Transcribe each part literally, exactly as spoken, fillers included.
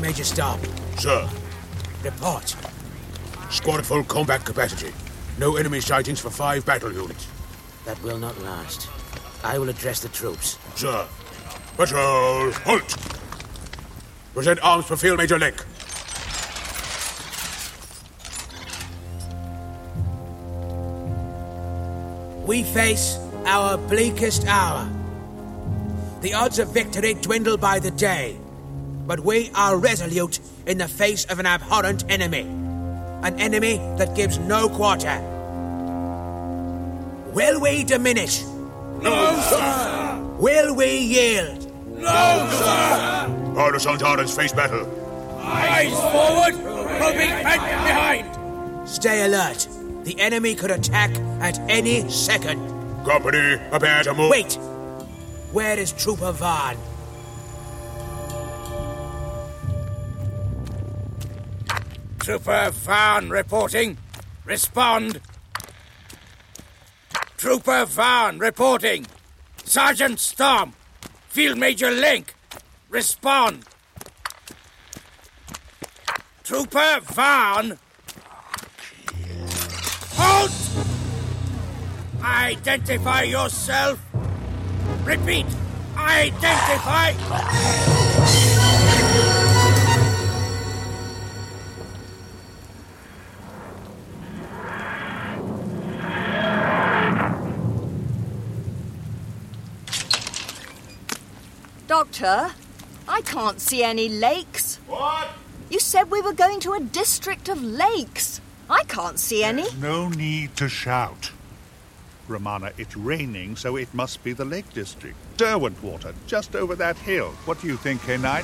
Major Storm. Sir. Report. Squad at full combat capacity. No enemy sightings for five battle units. That will not last. I will address the troops. Sir. Patrol, halt! Present arms for Field Major Link. We face our bleakest hour. The odds of victory dwindle by the day, but we are resolute in the face of an abhorrent enemy. An enemy that gives no quarter. Will we diminish? No, sir! Will we yield? No, sir! Order Sultanas face battle. Eyes forward, hoping back behind. Stay alert. The enemy could attack at any second. Company, prepare to move. Wait! Where is Trooper Vaughn? Trooper Vaughn reporting. Respond. Trooper Vaughn reporting. Sergeant Storm. Field Major Link. Respond. Trooper Vaughn. Halt! Identify yourself. Repeat. Identify. Doctor, I can't see any lakes. What? You said we were going to a district of lakes. I can't see any. There's no need to shout. Romana, it's raining, so it must be the Lake District. Derwentwater, just over that hill. What do you think, K nine?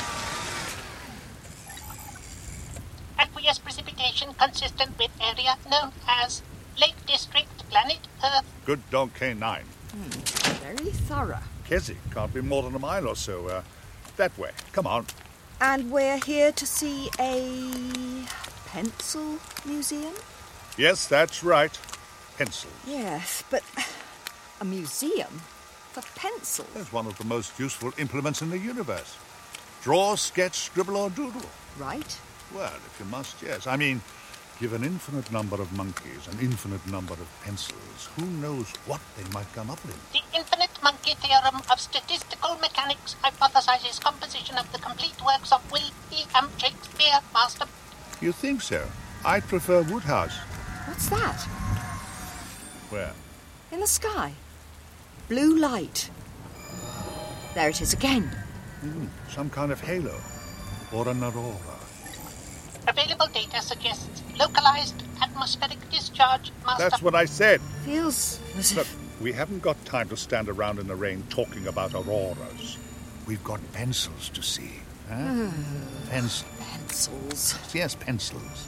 Aqueous precipitation consistent with area known as Lake District, planet Earth. Good dog, K nine. Hmm, very thorough. Keswick can't be more than a mile or so. Uh, that way. Come on. And we're here to see a pencil museum? Yes, that's right. Pencils. Yes, but a museum for pencils? It's one of the most useful implements in the universe. Draw, sketch, scribble, or doodle. Right. Well, if you must, yes. I mean, give an infinite number of monkeys an infinite number of pencils. Who knows what they might come up with? The infinite monkey theorem of statistical mechanics hypothesizes composition of the complete works of William Shakespeare, Master. You think so? I prefer Woodhouse. What's that? Where? In the sky. Blue light. There it is again. Mm, some kind of halo. Or an aurora. Available data suggests localized atmospheric discharge, Master. That's what I said. Feels as Look, if... we haven't got time to stand around in the rain talking about auroras. We've got pencils to see. Huh? Pencils. Pencils. Yes, pencils.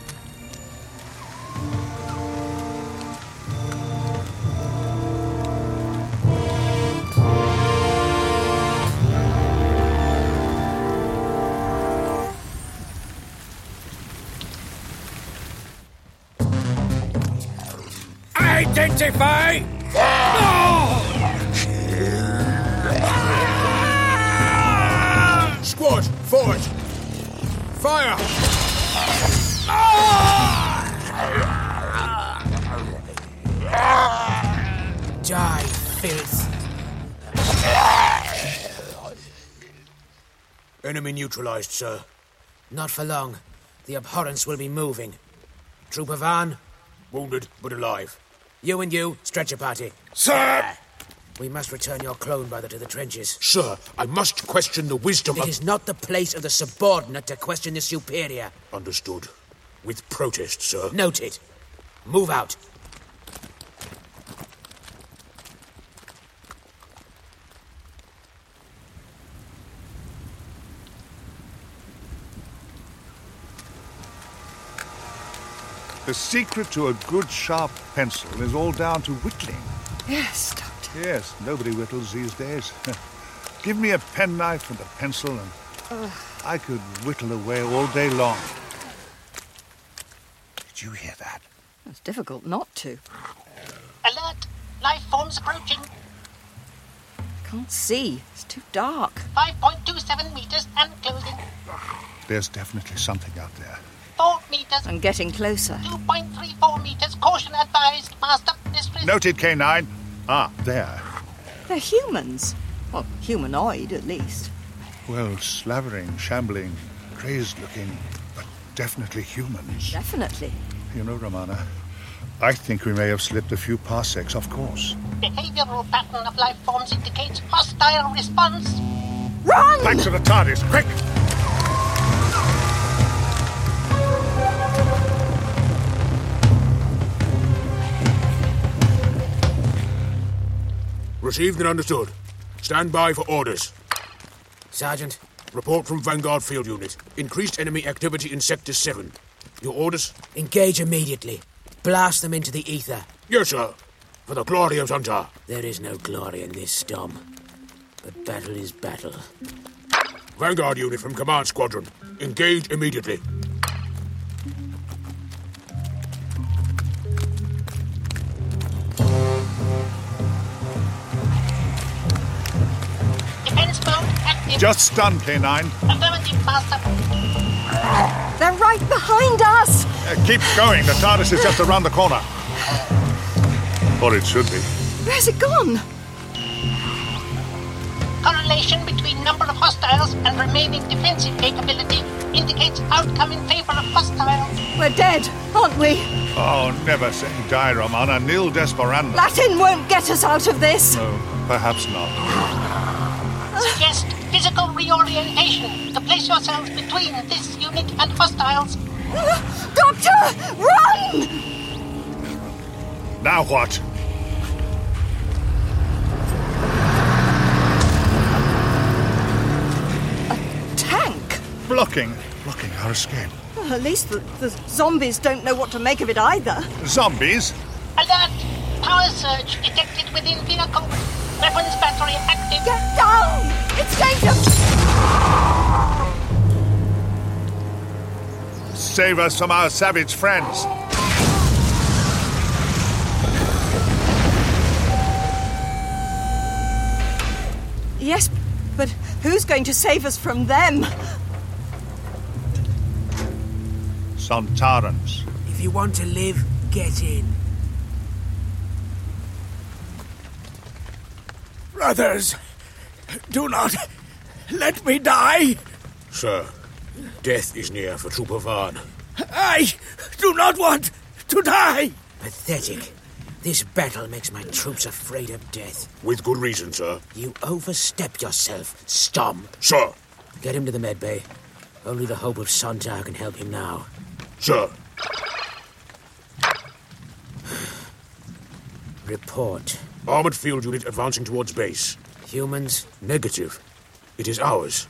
Identify! No! Squad, forward! Fire! Die, filth. Enemy neutralized, sir. Not for long. The abhorrence will be moving. Trooper Vaughn? Wounded, but alive. You and you, stretcher party. Sir! We must return your clone brother to the trenches. Sir, I must question the wisdom It of... is not the place of the subordinate to question the superior. Understood. With protest, sir. Noted. Move out. The secret to a good, sharp pencil is all down to whittling. Yes, Doctor. Yes, nobody whittles these days. Give me a penknife and a pencil and Ugh. I could whittle away all day long. Did you hear that? It's difficult not to. Alert! Life forms approaching. Can't see. It's too dark. five point two seven meters and closing. There's definitely something out there. Four meters. I'm getting closer. two point three four meters. Caution advised, Master. This is... Noted, K nine. Ah, there. They're humans. Well, humanoid, at least. Well, slavering, shambling, crazed-looking, but definitely humans. Definitely. You know, Romana, I think we may have slipped a few parsecs off course. Behavioral pattern of life forms indicates hostile response. Run! Back to the TARDIS, quick! Received and understood. Stand by for orders. Sergeant, Report from Vanguard Field Unit. Increased enemy activity in Sector seven. Your orders? engage immediately. Blast them into the ether. Yes, sir. For the glory of Suntar. There is no glory in this storm. But battle is battle. Vanguard Unit from Command Squadron. Engage immediately. Defense mode active. Just stunned, K nine. Affirmative, Master. They're right behind us! Uh, keep going. The TARDIS is just around the corner. Or it should be. Where's it gone? Correlation between number of hostiles and remaining defensive capability indicates outcome in favor of hostiles. We're dead, aren't we? Oh, never say die, Romana. Nil desperandum. Latin won't get us out of this. No, perhaps not. Suggest physical reorientation to place yourselves between this unit and hostiles. Doctor, run! Now what? Tank? Blocking. Blocking our escape. Well, at least the, the zombies don't know what to make of it either. Zombies? Alert! Power surge detected within vehicle. Weapons battery active. Get down! It's dangerous! Save us from our savage friends. Yes, but who's going to save us from them? Sontarans. If you want to live, get in. Brothers, do not let me die. Sir, death is near for Trooper Vaughn. I do not want to die. Pathetic. This battle makes my troops afraid of death. With good reason, sir. You overstep yourself, Stomp. Sir. Get him to the medbay. Only the hope of Sontar can help him now. Sir. Report. Armored field unit advancing towards base. Humans? Negative. It is ours.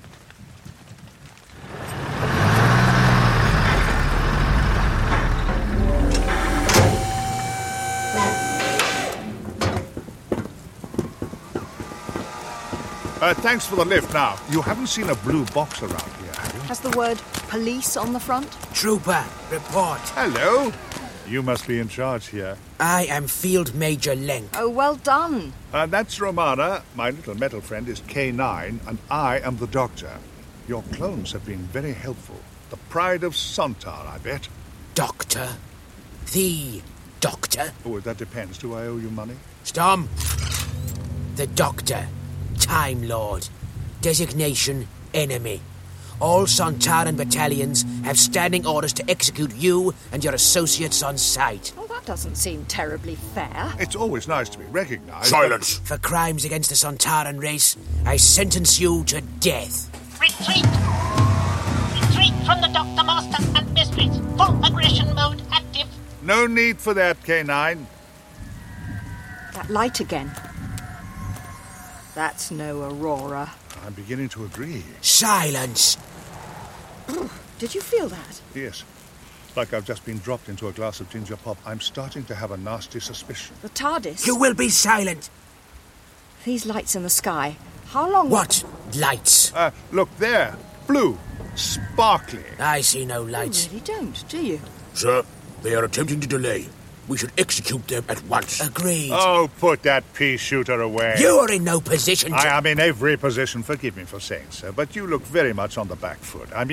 Uh, thanks for the lift now. You haven't seen a blue box around here, have you? Has the word police on the front? Trooper, report. Hello. You must be in charge here. I am Field Major Lenk. Oh, well done. Uh, that's Romana. My little metal friend is K nine, and I am the Doctor. Your clones have been very helpful. The pride of Sontar, I bet. Doctor? The Doctor? Oh, that depends. Do I owe you money? Stomp. The Doctor. Time Lord. Designation enemy. All Sontaran battalions have standing orders to execute you and your associates on sight. Well, that doesn't seem terribly fair. It's always nice to be recognized. Silence. For crimes against the Sontaran race, I sentence you to death. Retreat! Retreat from the Doctor, Master, and Mistress. Full aggression mode active. No need for that, K nine. That light again. That's no Aurora. I'm beginning to agree. Silence! Did you feel that? Yes. Like I've just been dropped into a glass of ginger pop. I'm starting to have a nasty suspicion. The TARDIS? You will be silent! These lights in the sky. How long... What lights? Uh, look there. Blue. Sparkly. I see no You lights. really don't, do you? Sir, they are attempting to delay. We should execute them at once. Agreed. Oh, put that pea shooter away. You are in no position to... I am in every position. Forgive me for saying so, but you look very much on the back foot. I mean,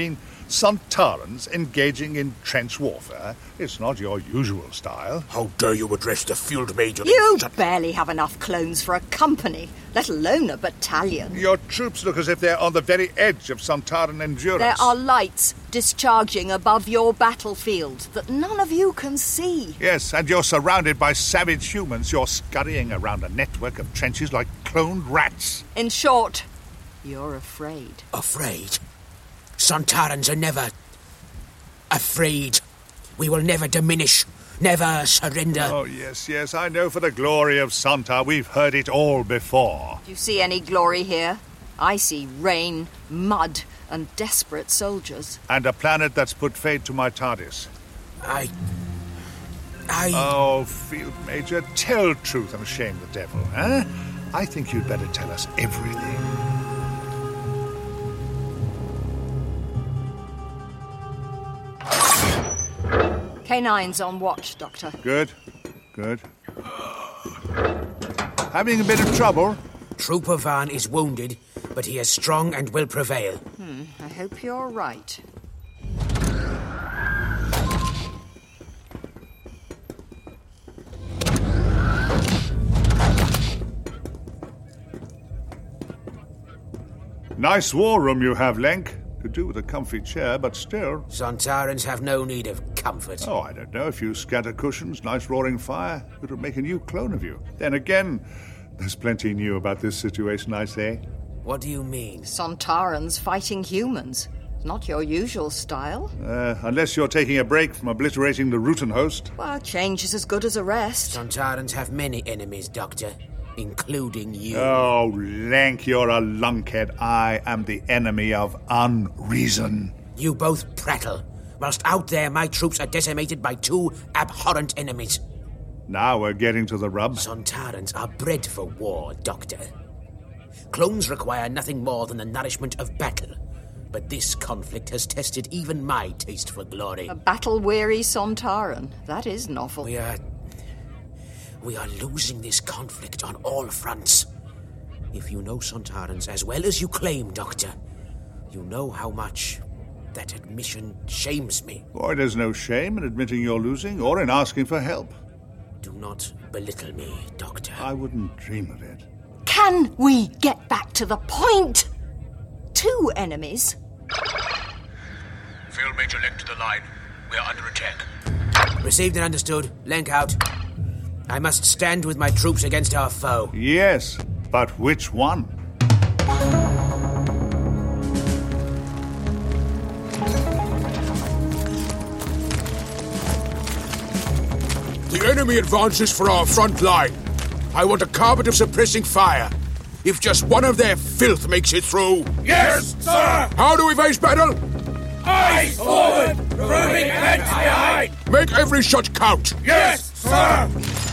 Sontarans engaging in trench warfare. It's not your usual style. How dare you address the field major? You barely have enough clones for a company, let alone a battalion. Your troops look as if they're on the very edge of Sontaran endurance. There are lights discharging above your battlefield that none of you can see. Yes, and you're surrounded by savage humans. You're scurrying around a network of trenches like cloned rats. In short, you're afraid. Afraid? Sontarans are never afraid. We will never diminish, never surrender. Oh, yes, yes, I know for the glory of Sontar. We've heard it all before. Do you see any glory here? I see rain, mud, and desperate soldiers. And a planet that's put fate to my TARDIS. I... I... Oh, Field Major, tell truth and shame the devil, eh? I think you'd better tell us everything. K nine's on watch, Doctor. Good, good. Having a bit of trouble? Trooper Van is wounded, but he is strong and will prevail. Hmm, I hope you're right. Nice war room you have, Lenk. Could do with a comfy chair, but still. Sontarans have no need of comfort. Oh, I don't know. A few scatter cushions, nice roaring fire. It would make a new clone of you. Then again, there's plenty new about this situation, I say. What do you mean? Sontarans fighting humans. Not your usual style. Uh, unless you're taking a break from obliterating the Rutan host. Well, change is as good as a rest. Sontarans have many enemies, Doctor, including you. Oh, Lenk, you're a lunkhead. I am the enemy of unreason. You both prattle, whilst out there my troops are decimated by two abhorrent enemies. Now we're getting to the rub. Sontarans are bred for war, Doctor. Clones require nothing more than the nourishment of battle. But this conflict has tested even my taste for glory. A battle-weary Sontaran. That is novel. We are... We are losing this conflict on all fronts. If you know Sontarans as well as you claim, Doctor, you know how much that admission shames me. Boy, there's no shame in admitting you're losing or in asking for help. Do not belittle me, Doctor. I wouldn't dream of it. Can we get back to the point? Two enemies? Field Major Lenk to the line. We are under attack. Received and understood. Lenk out. I must stand with my troops against our foe. Yes, but which one? The enemy advances for our front line. I want a carpet of suppressing fire. If just one of their filth makes it through... Yes, sir! How do we face battle? Eyes forward! Proving heads behind! Make every shot count. Yes, sir!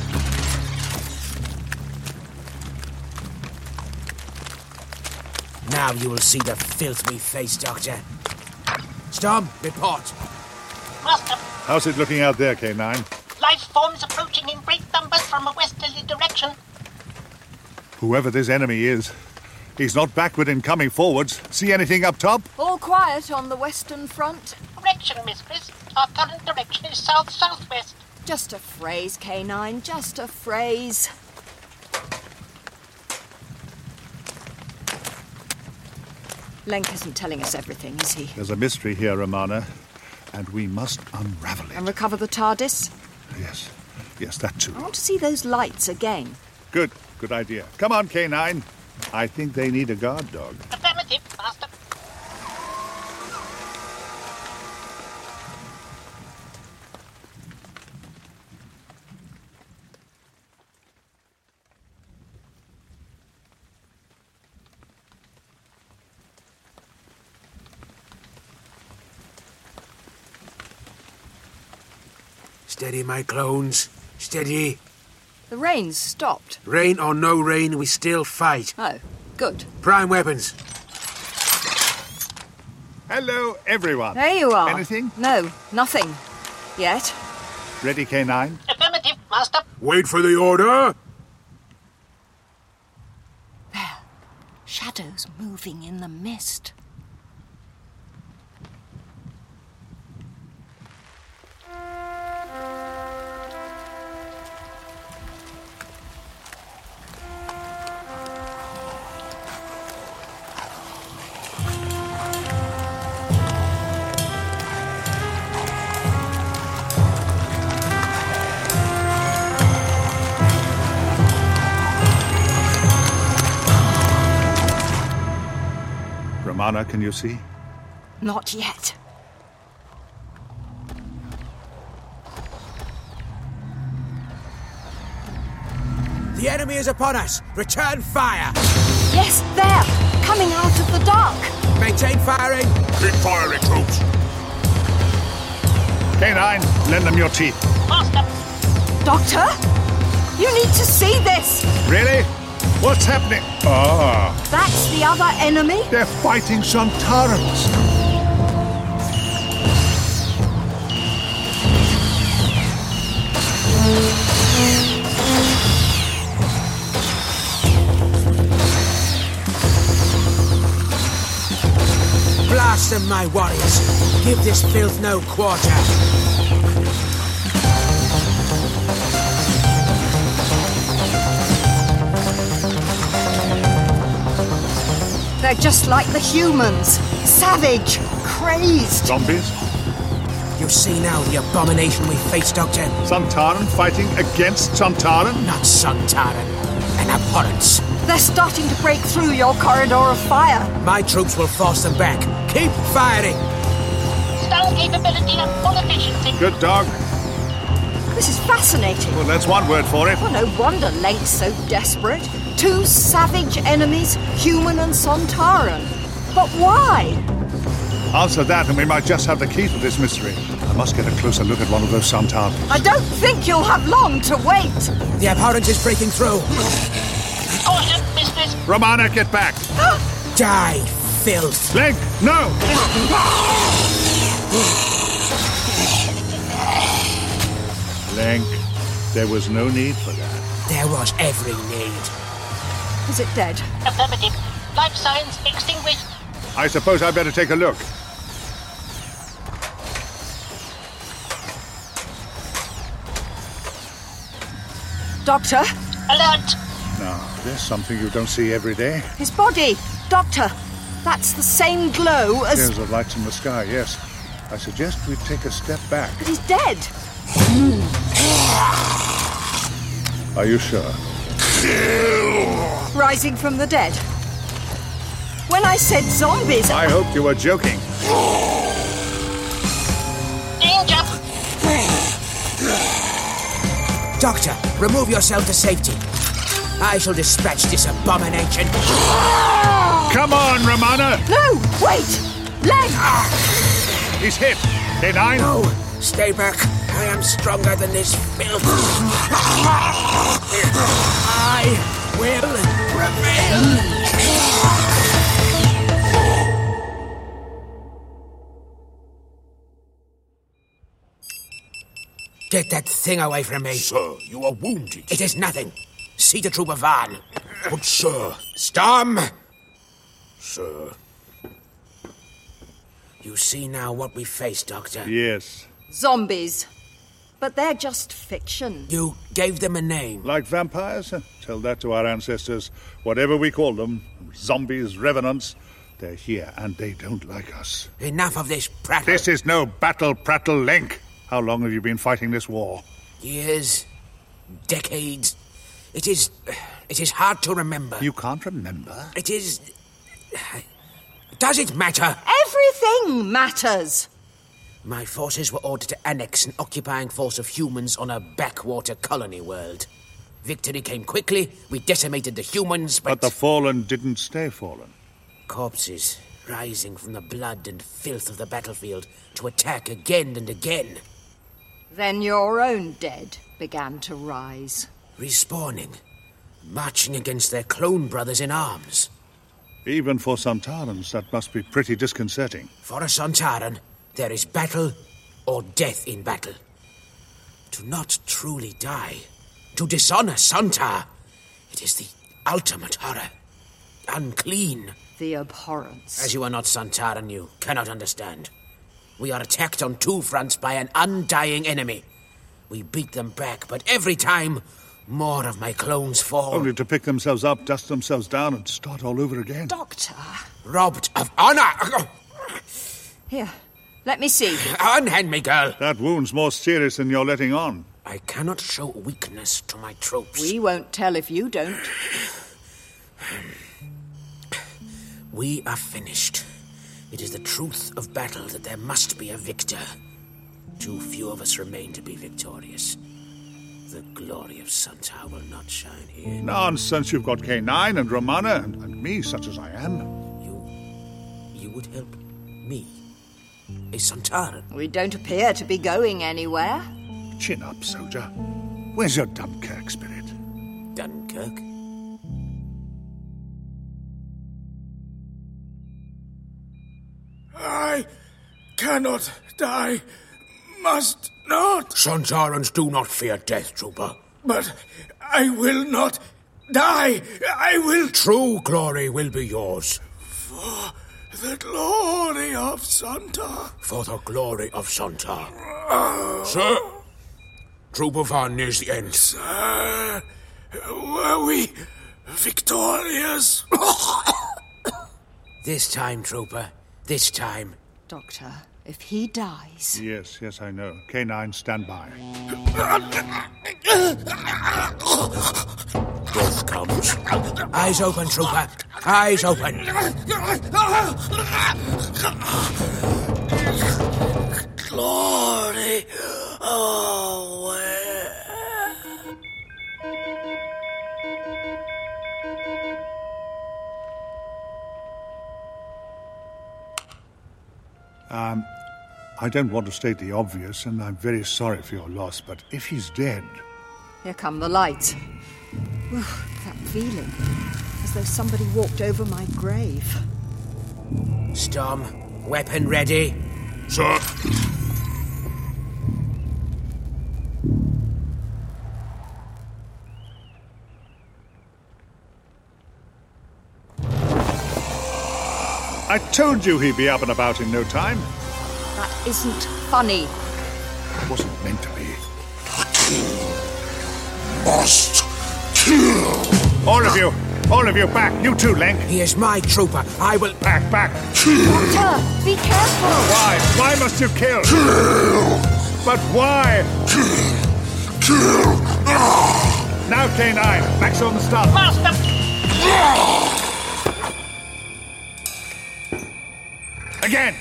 Now you will see the filth we face, Doctor. Storm, report. Master, How's it looking out there, K nine? life forms approaching in great numbers from a westerly direction. Whoever this enemy is, he's not backward in coming forwards. See anything up top? All quiet on the western front? Correction, Mistress. Our current direction is south-southwest. Just a phrase, K nine, just a phrase. Lenk isn't telling us everything, is he? There's a mystery here, Romana, and we must unravel it. And recover the TARDIS? Yes, yes, that too. I want to see those lights again. Good, good idea. Come on, K nine. I think they need a guard dog. Affirmative, Master. Steady, my clones. Steady. The rain's stopped. Rain or no rain, we still fight. Oh, good. Prime weapons. Hello, everyone. There you are. Anything? No, nothing. Yet. Ready, K nine? Affirmative, Master. Wait for the order. There. Shadows moving in the mist. Romana, can you see? Not yet. The enemy is upon us! Return fire! Yes, there! Coming out of the dark! Maintain firing! Keep firing, troops! K nine, lend them your teeth. Master, Doctor? You need to see this! Really? What's happening? Ah, That's the other enemy? they're fighting Sontarans. Blast them, my warriors! Give this filth no quarter! They're just like the humans. Savage, crazed. Zombies? You see now the abomination we face, Doctor? Sontaran fighting against Sontaran? Not Sontaran. An abhorrence. They're starting to break through your corridor of fire. My troops will force them back. Keep firing! stun capability at full efficiency. Good dog. This is fascinating. Well, that's one word for it. Well, no wonder Lenk's so desperate. Two savage enemies, human and Sontaran. But why? Answer that and we might just have the key to this mystery. I must get a closer look at one of those Sontarans. I don't think you'll have long to wait. The abhorrence is breaking through. Caution, mistress. Romana, get back. Die, filth. Lenk, no! Lenk, there was no need for that. There was every need. Is it dead? Affirmative. Life signs extinguished. I suppose I better take a look. Doctor? Alert. Now, there's something you don't see every day. His body. Doctor, that's the same glow as... There's of lights in the sky, yes. I suggest we take a step back. But he's dead. Are you sure? Rising from the dead. When I said zombies... I hoped you were joking. Danger. Doctor, remove yourself to safety. I shall dispatch this abomination. Come on, Romana! No, wait! Leg! He's hit. K nine? No, stay back. I am stronger than this filth. I will prevail. Get that thing away from me. Sir, you are wounded. It is nothing. See the Trooper Van. But, sir... Storm! Sir... You see now what we face, Doctor. Yes. Zombies. But they're just fiction. You gave them a name. Like vampires? Tell that to our ancestors. Whatever we call them, zombies, revenants, they're here and they don't like us. Enough of this prattle. This is no battle prattle, Lenk. How long have you been fighting this war? Years. Decades. It is... It is hard to remember. You can't remember? It is... Does it matter? Everything matters. My forces were ordered to annex an occupying force of humans on a backwater colony world. Victory came quickly, we decimated the humans, but... But the fallen didn't stay fallen. Corpses rising from the blood and filth of the battlefield to attack again and again. Then your own dead began to rise. Respawning. Marching against their clone brothers in arms. Even for Sontarans, that must be pretty disconcerting. For a Sontaran, there is battle or death in battle. To not truly die, to dishonor Sontar, it is the ultimate horror. Unclean. The abhorrence. As you are not Sontaran, you cannot understand. We are attacked on two fronts by an undying enemy. We beat them back, but every time, more of my clones fall. Only to pick themselves up, dust themselves down, and start all over again. Doctor. Robbed of honor. Here, let me see. Unhand me, girl. That wound's more serious than you're letting on. I cannot show weakness to my troops. We won't tell if you don't. We are finished. It is the truth of battle that there must be a victor. Too few of us remain to be victorious. The glory of Sontar will not shine here. Nonsense, you've got K nine and Romana and, and me, such as I am. You... you would help me? A Sontaran? We don't appear to be going anywhere. Chin up, soldier. Where's your Dunkirk spirit? Dunkirk? I cannot die. Must not. Sontarans do not fear death, trooper. But I will not die. I will... True glory will be yours. For the glory of Sontar. For the glory of Sontar. Oh. Sir, Trooper Van nears the end. Sir, were we victorious? This time, Trooper. This time. Doctor, if he dies... Yes, yes, I know. K nine, stand by. Death comes. Eyes open, Trooper. Eyes open. Glory away. Um, I don't want to state the obvious, and I'm very sorry for your loss, but if he's dead... Here come the lights. Whew, that feeling, as though somebody walked over my grave. Storm, weapon ready. Sir. I told you he'd be up and about in no time. That isn't funny. It wasn't meant to be. Must kill. All of you! All of you back! You too, Lenk! He is my trooper. I will... Back, back! Doctor, be careful! Why? Why must you kill? Kill. But why? Kill. Kill. Ah. Now, K nine, backs on the start. Master! Ah. Again!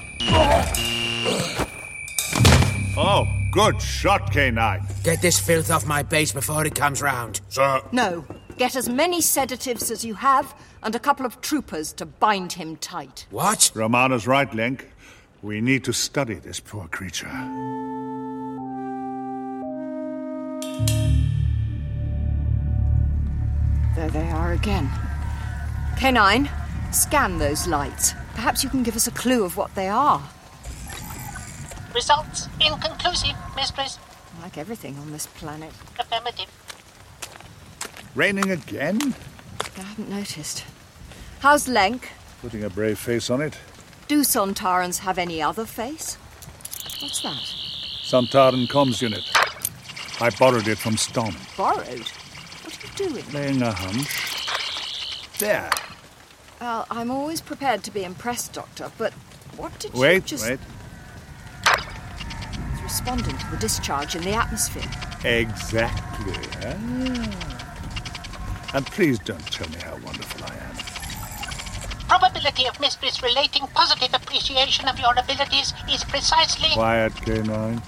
Oh, good shot, K nine. Get this filth off my base before it comes round. Sir. No. Get as many sedatives as you have and a couple of troopers to bind him tight. What? Romana's right, Lenk. We need to study this poor creature. There they are again. K nine, scan those lights. Perhaps you can give us a clue of what they are. Results inconclusive, Mistress. Like everything on this planet. Affirmative. Raining again? I haven't noticed. How's Lenk? Putting a brave face on it. Do Sontarans have any other face? What's that? Sontaran comms unit. I borrowed it from Stom. Borrowed? What are you doing? Laying a hunch. There. Well, I'm always prepared to be impressed, Doctor, but what did Wait, you just... wait. It's responding to the discharge in the atmosphere. Exactly. Ah. And please don't tell me how wonderful I am. Probability of Mistress relating positive appreciation of your abilities is precisely... Quiet, K nine.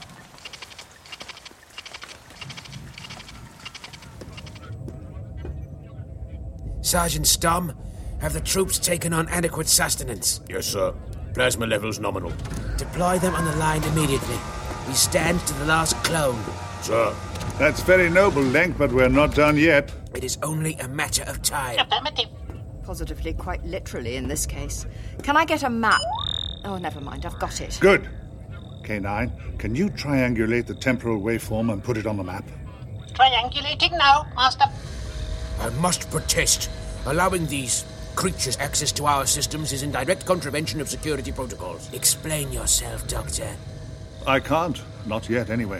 Sergeant Stom, have the troops taken on adequate sustenance? Yes, sir. Plasma levels nominal. Deploy them on the line immediately. We stand to the last clone. Sir. That's very noble, Lenk, but we're not done yet. It is only a matter of time. Affirmative. Positively, quite literally in this case. Can I get a map? Oh, never mind, I've got it. Good. K nine, can you triangulate the temporal waveform and put it on the map? Triangulating now, Master. I must protest. Allowing these creatures access to our systems is in direct contravention of security protocols. Explain yourself, Doctor. I can't. Not yet, anyway.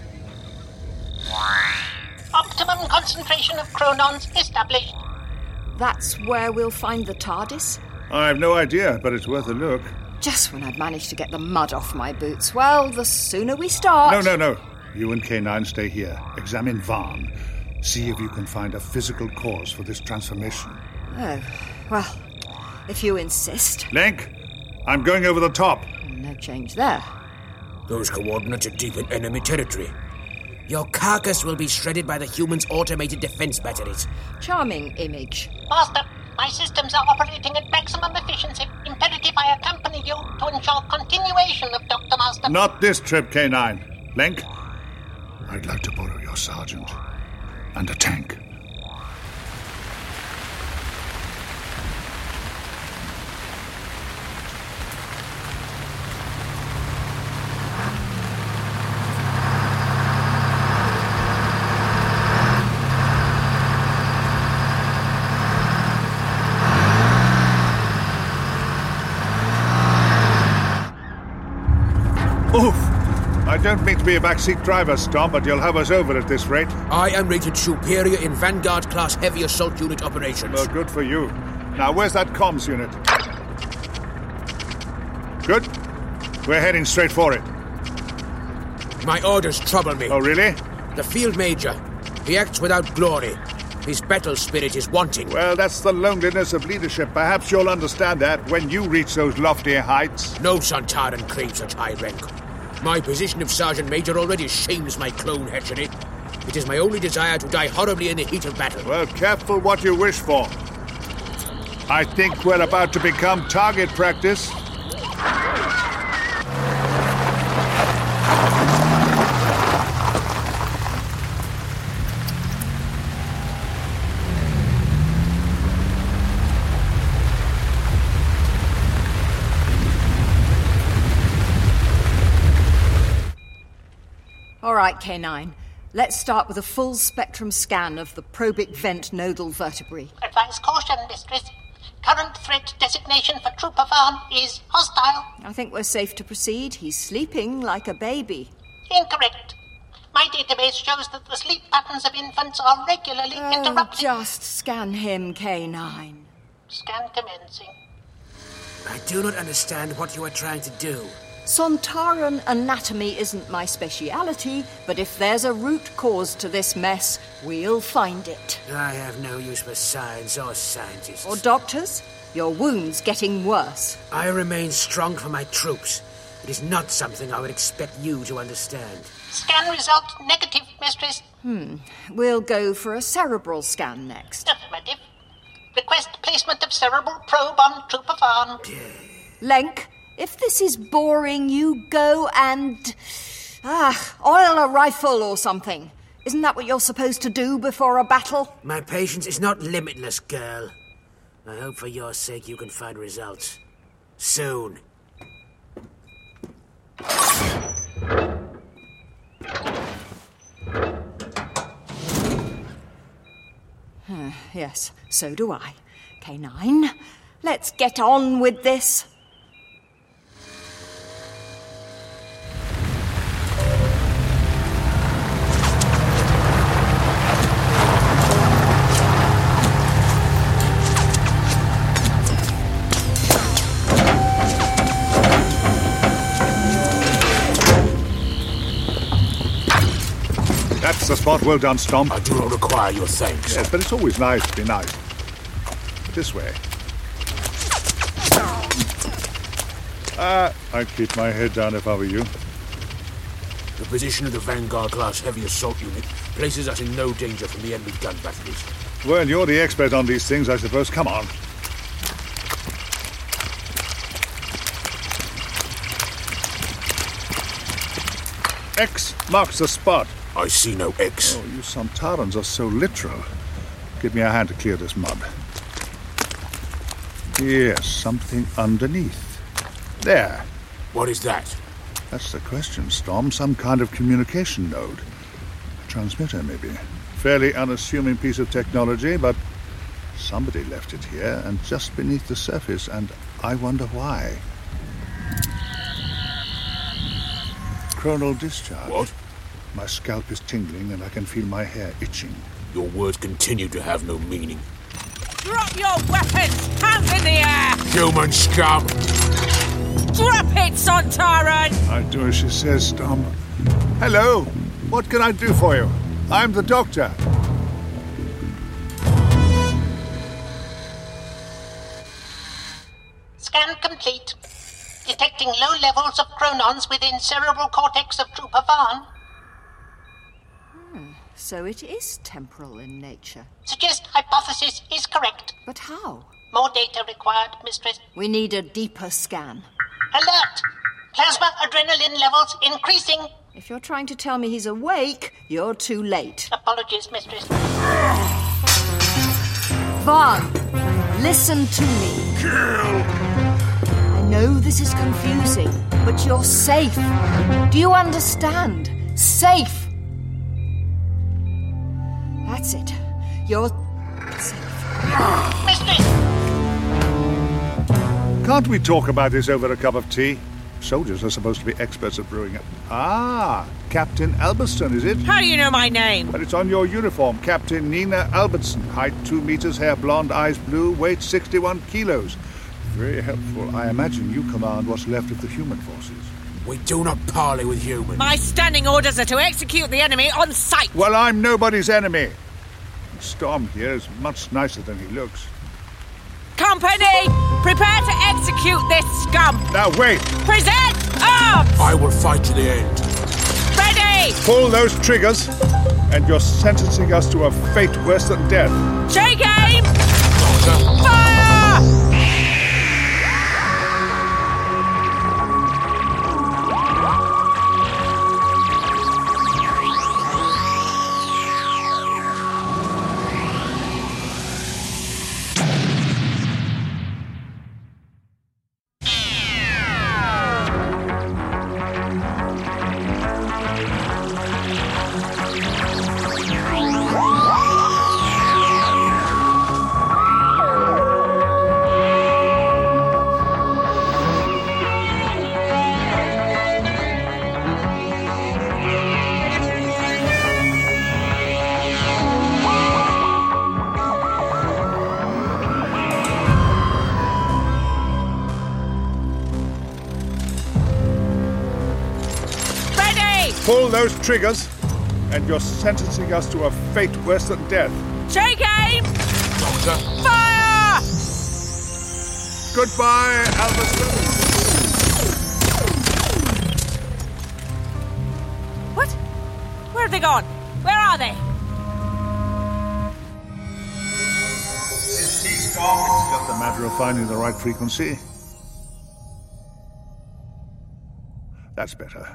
Optimum concentration of chronons established. That's where we'll find the TARDIS? I've no idea, but it's worth a look. Just when I'd managed to get the mud off my boots. Well, the sooner we start... No, no, no. You and K nine stay here. Examine Varn. See if you can find a physical cause for this transformation. Oh, well, if you insist. Lenk, I'm going over the top. No change there. Those coordinates are deep in enemy territory. Your carcass will be shredded by the humans' automated defense batteries. Charming image. Master, my systems are operating at maximum efficiency. Imperative I accompany you to ensure continuation of Doctor Master. Not this trip, K nine. Link, I'd like to borrow your sergeant and a tank. Oof! I don't mean to be a backseat driver, Stomp, but you'll have us over at this rate. I am rated superior in Vanguard-class heavy assault unit operations. Well, good for you. Now, where's that comms unit? Good. We're heading straight for it. My orders trouble me. Oh, really? The field major. He acts without glory. His battle spirit is wanting. Well, that's the loneliness of leadership. Perhaps you'll understand that when you reach those lofty heights. No Sontaran claims such high rank. My position of Sergeant Major already shames my clone hatchery. It is my only desire to die horribly in the heat of battle. Well, careful what you wish for. I think we're about to become target practice. All right, K nine. Let's start with a full spectrum scan of the probic vent nodal vertebrae. Advise caution, Mistress. Current threat designation for Trooper Vaughn is hostile. I think we're safe to proceed. He's sleeping like a baby. Incorrect. My database shows that the sleep patterns of infants are regularly Oh, interrupted. just scan him, K nine. Scan commencing. I do not understand what you are trying to do. Sontaran anatomy isn't my speciality, but if there's a root cause to this mess, we'll find it. I have no use for science or scientists. Or doctors? Your wound's getting worse. I remain strong for my troops. It is not something I would expect you to understand. Scan result negative, Mistress. Hmm. We'll go for a cerebral scan next. Affirmative. Request placement of cerebral probe on Trooper Vaughn. Lenk, if this is boring, you go and... Ah, oil a rifle or something. Isn't that what you're supposed to do before a battle? My patience is not limitless, girl. I hope for your sake you can find results. Soon. Yes, so do I. K nine, let's get on with this. That's the spot. Well done, Stomp. I do not require your thanks. Yes, but it's always nice to be nice. This way. Ah, I'd keep my head down if I were you. The position of the Vanguard-class heavy assault unit places us in no danger from the enemy gun batteries. Well, you're the expert on these things, I suppose. Come on. X marks the spot. I see no X. Oh, you Sontarans are so literal. Give me a hand to clear this mud. Yes, something underneath. There. What is that? That's the question, Storm. Some kind of communication node. Transmitter, maybe. Fairly unassuming piece of technology, but somebody left it here and just beneath the surface, and I wonder why. Chronal discharge. What? My scalp is tingling and I can feel my hair itching. Your words continue to have no meaning. Drop your weapons! Hands in the air! Human scum! Drop it, Sontaran! I do as she says, Storm. Hello. What can I do for you? I'm the doctor. Scan complete. detecting low levels of chronons within cerebral cortex of Trooper Vaughn. Hmm. So it is temporal in nature. Suggest hypothesis is correct. But how? More data required, Mistress. We need a deeper scan. Alert! Plasma adrenaline levels increasing. If you're trying to tell me he's awake, you're too late. Apologies, Mistress. Vaughn, listen to me. Kill! I know this is confusing, but you're safe. Do you understand? Safe. That's it. You're safe. Mistress! Can't we talk about this over a cup of tea? Soldiers are supposed to be experts at brewing it. Ah, Captain Albertson, is it? How do you know my name? But it's on your uniform. Captain Nina Albertson. Height two meters, hair blonde, eyes blue, weight sixty-one kilos. Very helpful. I imagine you command what's left of the human forces. We do not parley with humans. My standing orders are to execute the enemy on sight. Well, I'm nobody's enemy. Storm here is much nicer than he looks. Company, prepare to execute this scum. Now, wait. Present arms. I will fight to the end. Ready. Pull those triggers, and you're sentencing us to a fate worse than death. Take aim. Doctor. Fire. Pull those triggers, and you're sentencing us to a fate worse than death. Take aim. Doctor. Fire. Goodbye, Albertson. What? Where have they gone? Where are they? It's just a matter of finding the right frequency. That's better.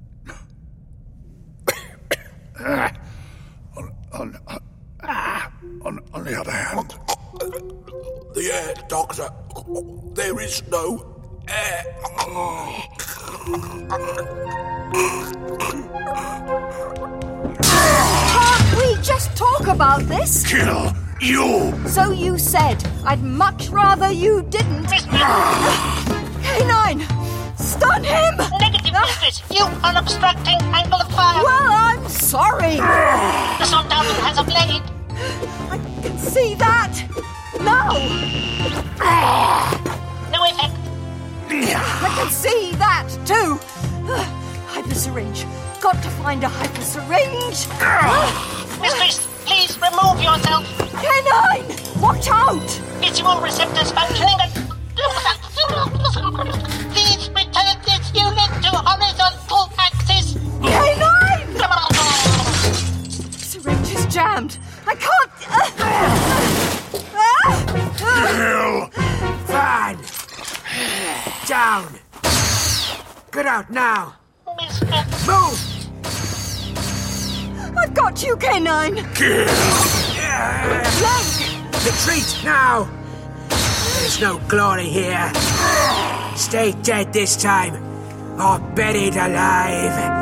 Uh, on, on, uh, ah, on, on the other hand... The air, Doctor. There is no air. Can't we just talk about this? Kill you! So you said. I'd much rather you didn't. K nine! Stun him! Negative, Mistress. You are obstructing angle of fire. Well, I'm sorry. The Sontaran has a blade. I can see that. No. No effect. I can see that too. Hyper syringe. Got to find a hyper syringe. Mistress, please remove yourself. K nine! Watch out! Visual receptors functioning at... Please return this unit to horizontal axis. K nine! Syringe is jammed. I can't... Kill! Van! Down! Get out now! Mistress. Move! I've got you, K nine! Kill! Blank! Retreat now! There's no glory here. Stay dead this time, or buried alive.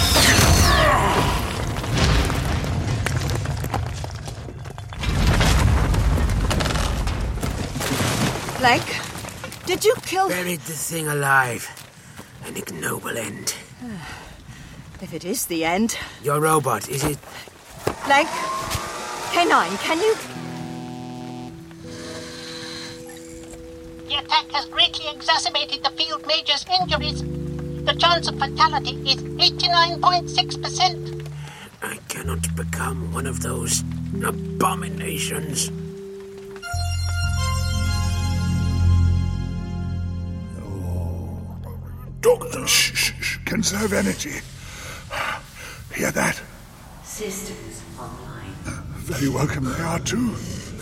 Blank, did you kill... Buried the thing alive. An ignoble end. If it is the end... Your robot, is it? Blank, K nine, can you... The attack has greatly exacerbated the field major's injuries. The chance of fatality is eighty-nine point six percent. I cannot become one of those abominations. Doctor! Shh, shh, shh. Conserve energy. Hear that? Systems online. Very welcome they are, too.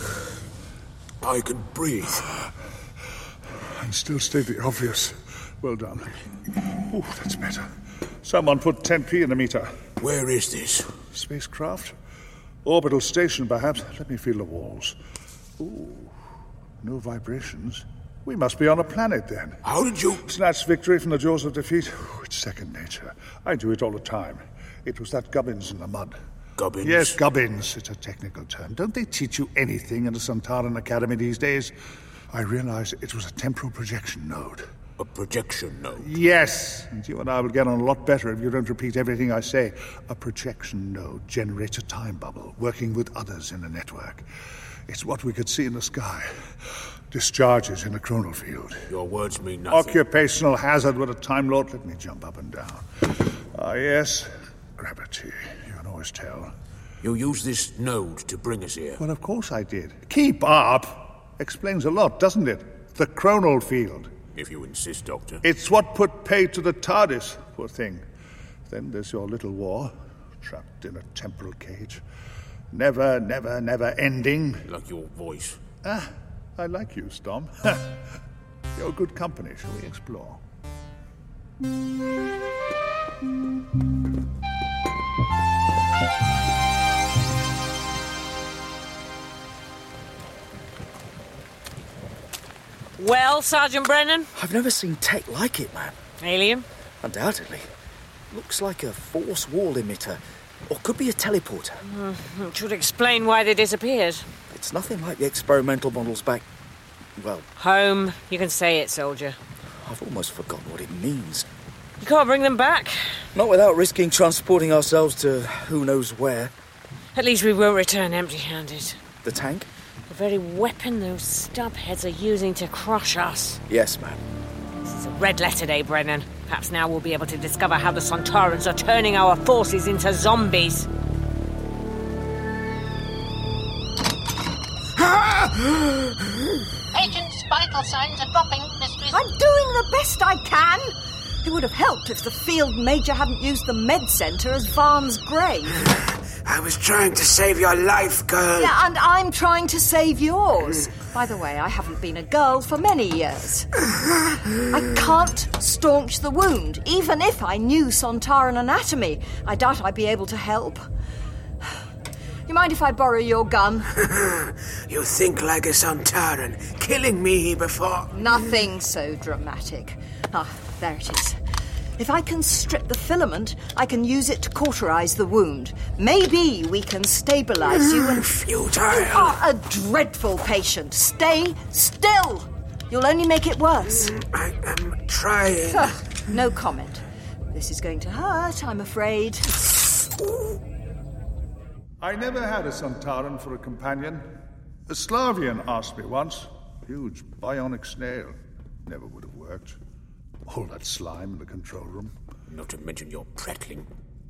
I can breathe. And still state the obvious. Well done. Oh, that's better. Someone put ten p in the meter. Where is this? Spacecraft? Orbital station, perhaps. Let me feel the walls. Ooh, no vibrations. We must be on a planet, then. How did you... Snatch victory from the jaws of defeat? Oh, it's second nature. I do it all the time. It was that gubbins in the mud. Gubbins? Yes, gubbins. It's a technical term. Don't they teach you anything in the Sontaran Academy these days? I realized it was a temporal projection node. A projection node? Yes, and you and I will get on a lot better if you don't repeat everything I say. A projection node generates a time bubble, working with others in the network. It's what we could see in the sky. Discharges in a chronal field. Your words mean nothing. Occupational hazard with a Time Lord. Let me jump up and down. Ah, yes. Gravity. You can always tell. You used this node to bring us here. Well, of course I did. Keep up. Explains a lot, doesn't it? The chronal field. If you insist, Doctor. It's what put pay to the TARDIS, poor thing. Then there's your little war. Trapped in a temporal cage. Never, never, never ending. Like your voice. Ah, I like you, Storm. You're good company. Shall we explore? Well, Sergeant Brennan? I've never seen tech like it, man. Alien? Undoubtedly. Looks like a force wall emitter. Or could be a teleporter. Mm, it should explain why they disappeared. It's nothing like the experimental models back... well... Home. You can say it, soldier. I've almost forgotten what it means. You can't bring them back. Not without risking transporting ourselves to who knows where. At least we won't return empty-handed. The tank? The very weapon those stubheads are using to crush us. Yes, ma'am. This is a red letter day, Brennan. Perhaps now we'll be able to discover how the Sontarans are turning our forces into zombies. Agent's vital signs are dropping, Mistress. I'm doing the best I can. It would have helped if the field major hadn't used the med centre as Varn's grave. I was trying to save your life, girl. Yeah, and I'm trying to save yours. By the way, I haven't been a girl for many years. I can't staunch the wound. Even if I knew Sontaran anatomy, I doubt I'd be able to help. You mind if I borrow your gun? You think like a Sontaran, killing me before... Nothing so dramatic. Ah, there it is. If I can strip the filament, I can use it to cauterize the wound. Maybe we can stabilize you and... Futile. You are a dreadful patient. Stay still. You'll only make it worse. I am trying. Ugh, no comment. This is going to hurt, I'm afraid. I never had a Sontaran for a companion. A Slavian asked me once. Huge bionic snail. Never would have worked. All that slime in the control room. Not to mention your prattling.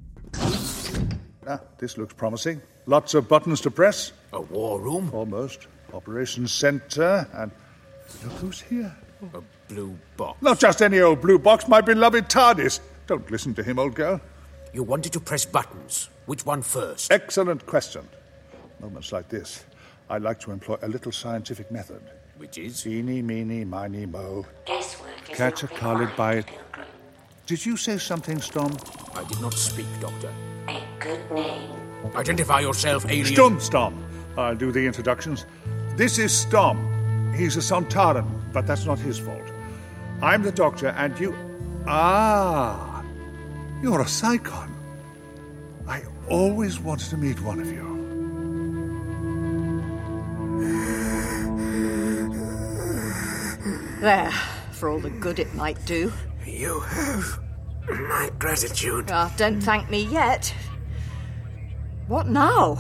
Ah, this looks promising. Lots of buttons to press. A war room? Almost. Operations center, and look who's here. A blue box. Not just any old blue box, my beloved TARDIS. Don't listen to him, old girl. You wanted to press buttons. Which one first? Excellent question. Moments like this, I like to employ a little scientific method. Which is? Eeny, meeny, miny, mo. Guesswork is Catch a not Khalid required, by it. Pilgrim. Did you say something, Storm? I did not speak, Doctor. A good name. Identify yourself, alien. Storm, Storm. I'll do the introductions. This is Storm. He's a Sontaran, but that's not his fault. I'm the Doctor, and you... Ah, you're a Psychon. I always wanted to meet one of you. There, for all the good it might do. You have my gratitude. Ah, don't thank me yet. What now?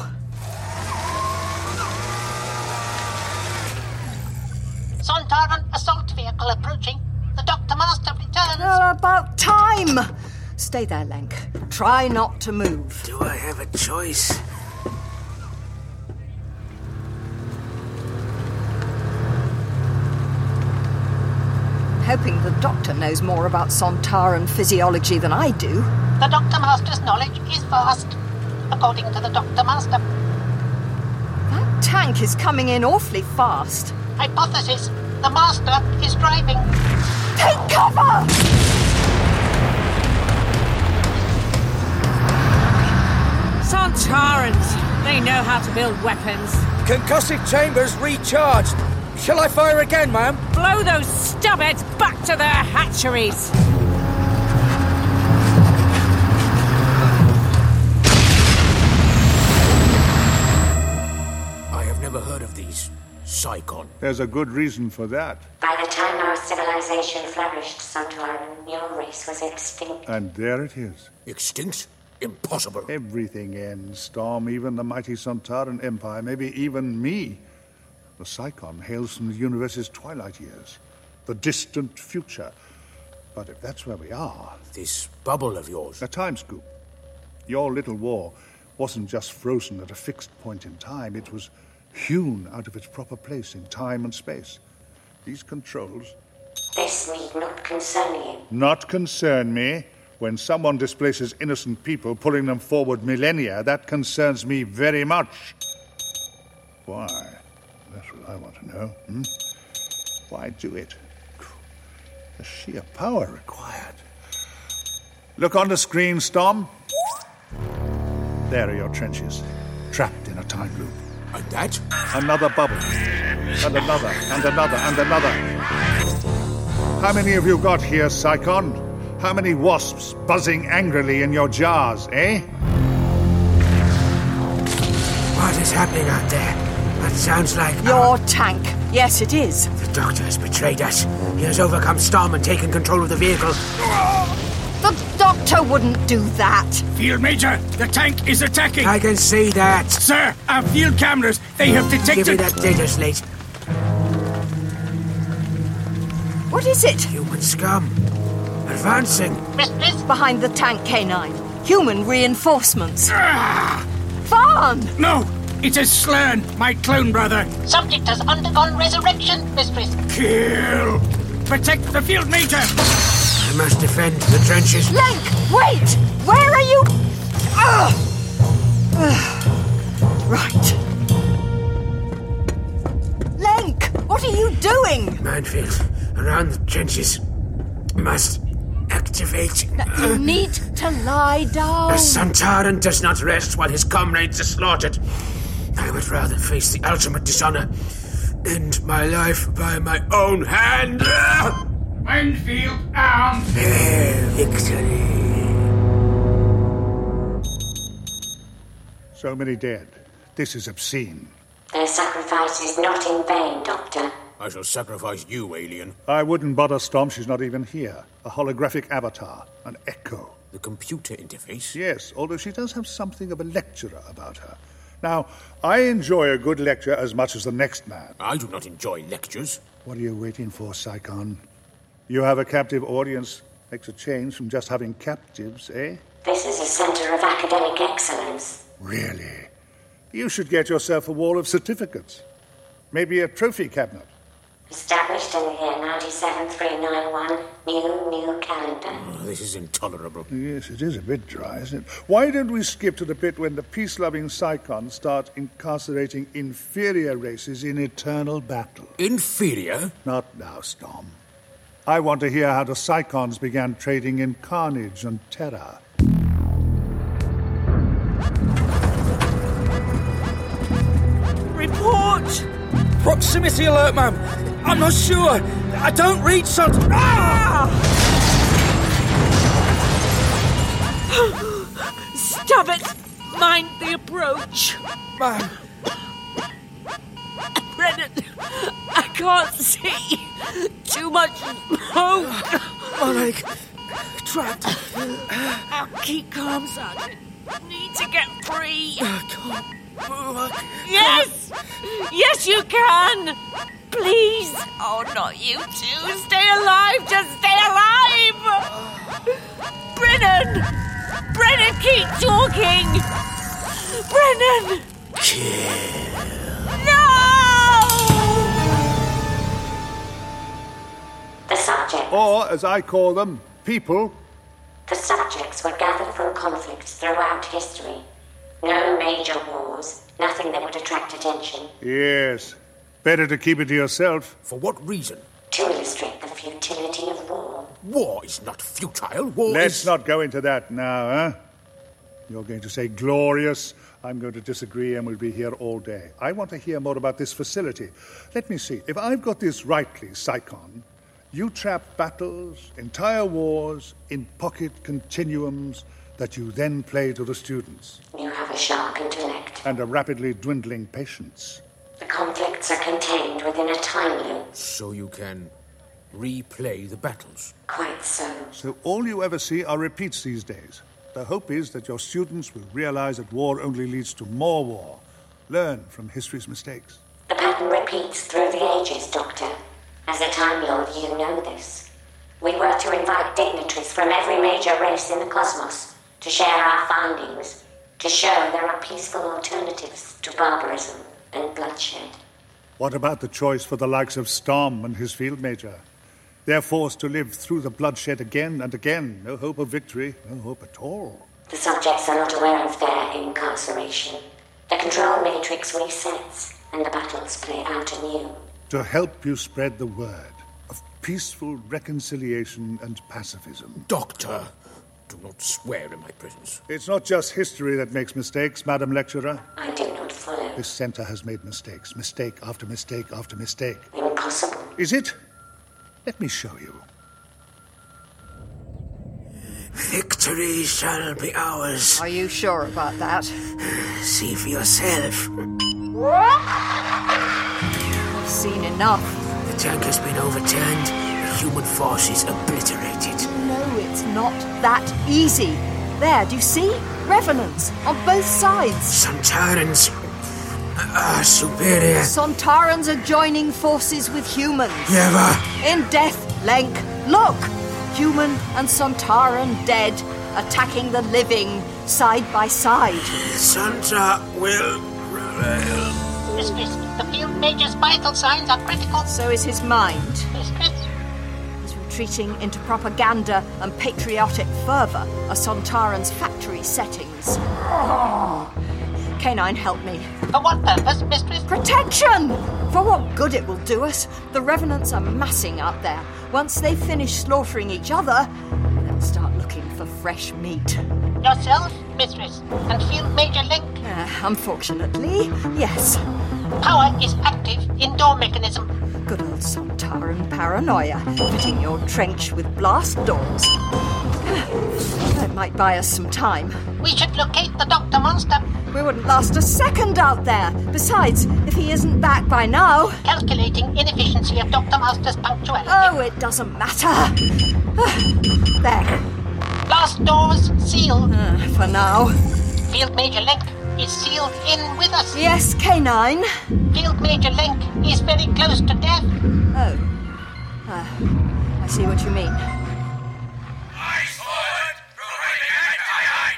Sontaran assault vehicle approaching. The Doctor Master returns. Uh, about time! Stay there, Lenk. Try not to move. Do I have a choice? hoping the Doctor knows more about Sontaran physiology than I do. The Doctor Master's knowledge is vast, according to the Doctor Master. That tank is coming in awfully fast. Hypothesis: the Master is driving. Take cover! Sontarans! They know how to build weapons. Concussive chambers recharged. Shall I fire again, ma'am? Blow those stubheads back to their hatcheries! I have never heard of these Psychon. There's a good reason for that. By the time our civilization flourished, Sontaran, your race was extinct. And there it is. Extinct? Impossible. Everything ends, Storm, even the mighty Sontaran Empire, maybe even me. The Psychon hails from the universe's twilight years, the distant future. But if that's where we are... This bubble of yours... A time scoop. Your little war wasn't just frozen at a fixed point in time, it was hewn out of its proper place in time and space. These controls... This need not concern you. Not concern me. When someone displaces innocent people, pulling them forward millennia, that concerns me very much. Why? That's what I want to know. Hmm? Why do it? The sheer power required. Look on the screen, Storm. There are your trenches, trapped in a time loop. And that? Another bubble. And another, and another, and another. How many have you got here, Psychon? How many wasps buzzing angrily in your jars, eh? What is happening out there? That sounds like... Your our... tank. Yes, it is. The Doctor has betrayed us. He has overcome Storm and taken control of the vehicle. The Doctor wouldn't do that. Field Major, the tank is attacking. I can see that. Sir, our field cameras, they have detected... Give me that data slate. What is it? Human scum. Advancing. Mistress? Behind the tank, K nine. Human reinforcements. Ah! Farn! No, it is Slern, my clone brother. Subject has undergone resurrection, Mistress. Kill! Protect the Field Major! I must defend the trenches. Lenk, wait! Where are you? Ugh. Ugh. Right. Lenk, what are you doing? Minefield around the trenches. Must activate. You need to lie down. The Sontaran does not rest while his comrades are slaughtered. I would rather face the ultimate dishonor. End my life by my own hand. Minefield armed. Victory. So many dead. This is obscene. Their sacrifice is not in vain, Doctor. I shall sacrifice you, alien. I wouldn't bother Storm, she's not even here. A holographic avatar, an echo. The computer interface? Yes, although she does have something of a lecturer about her. Now, I enjoy a good lecture as much as the next man. I do not enjoy lectures. What are you waiting for, Psychon? You have a captive audience. Makes a change from just having captives, eh? This is a centre of academic excellence. Really? You should get yourself a wall of certificates. Maybe a trophy cabinet. Established in the year ninety-seven three ninety-one, new, new calendar. Oh, this is intolerable. Yes, it is a bit dry, isn't it? Why don't we skip to the bit when the peace-loving Psychons start incarcerating inferior races in eternal battle? Inferior? Not now, Storm. I want to hear how the Psychons began trading in carnage and terror. Report! Proximity alert, ma'am. I'm not sure. I don't read something. Ah! Stop it! Mind the approach. Ma'am. Brennan, I can't see. Too much smoke. My leg. Trapped. I'll keep calm, Sergeant. Need to get free. I can't move. I can't. Yes! Yes, you can! Please! Oh, not you two! Stay alive! Just stay alive! Brennan! Brennan, keep talking! Brennan! Kill. No! The Sontaran subjects. Or, as I call them, people. The subjects were gathered from conflicts throughout history. No major wars, nothing that would attract attention. Yes. Better to keep it to yourself. For what reason? To illustrate the futility of war. War is not futile. War Let's is... not go into that now, huh? You're going to say glorious. I'm going to disagree and we'll be here all day. I want to hear more about this facility. Let me see. If I've got this rightly, Psychon, you trap battles, entire wars, in pocket continuums that you then play to the students. You have a sharp intellect. And a rapidly dwindling patience. The conflicts are contained within a time loop. So you can replay the battles. Quite so. So all you ever see are repeats these days. The hope is that your students will realize that war only leads to more war. Learn from history's mistakes. The pattern repeats through the ages, Doctor. As a Time Lord, you know this. We were to invite dignitaries from every major race in the cosmos to share our findings, to show there are peaceful alternatives to barbarism and bloodshed. What about the choice for the likes of Storm and his field major? They're forced to live through the bloodshed again and again. No hope of victory, no hope at all. The subjects are not aware of their incarceration. The control matrix resets, and the battles play out anew. To help you spread the word of peaceful reconciliation and pacifism. Doctor, do not swear in my presence. It's not just history that makes mistakes, Madam Lecturer. I do not follow. This centre has made mistakes, mistake after mistake after mistake. Impossible. Is it? Let me show you. Victory shall be ours. Are you sure about that? See for yourself. I've seen enough. The tank has been overturned, the human forces obliterated. No, it's not that easy. There, do you see? Revenants on both sides. Sontarans are superior. Sontarans are joining forces with humans. Never. In death, Lenk. Look! Human and Sontaran dead, attacking the living, side by side. Sontar will prevail. Mistress, the field major's vital signs are critical. So is his mind. Mistress? He's retreating into propaganda and patriotic fervour, a Sontaran's factory settings. Canine, help me. For what purpose, Mistress? Protection! For what good it will do us. The Revenants are massing out there. Once they finish slaughtering each other, they'll start looking for fresh meat. Yourself, Mistress, and Field Major Link? Uh, unfortunately, yes. Power is active indoor mechanism. Good old Sontaran paranoia, fitting your trench with blast doors. That might buy us some time. We should locate the Doctor Monster. We wouldn't last a second out there. Besides, if he isn't back by now... Calculating inefficiency of Doctor Monster's punctuality. Oh, it doesn't matter. There. Blast doors sealed. Uh, for now. Field Major Link is sealed in with us. Yes, Canine. Field Major Link is very close to death. Oh. Uh, I see what you mean. Eyes forward! Providing anti-height!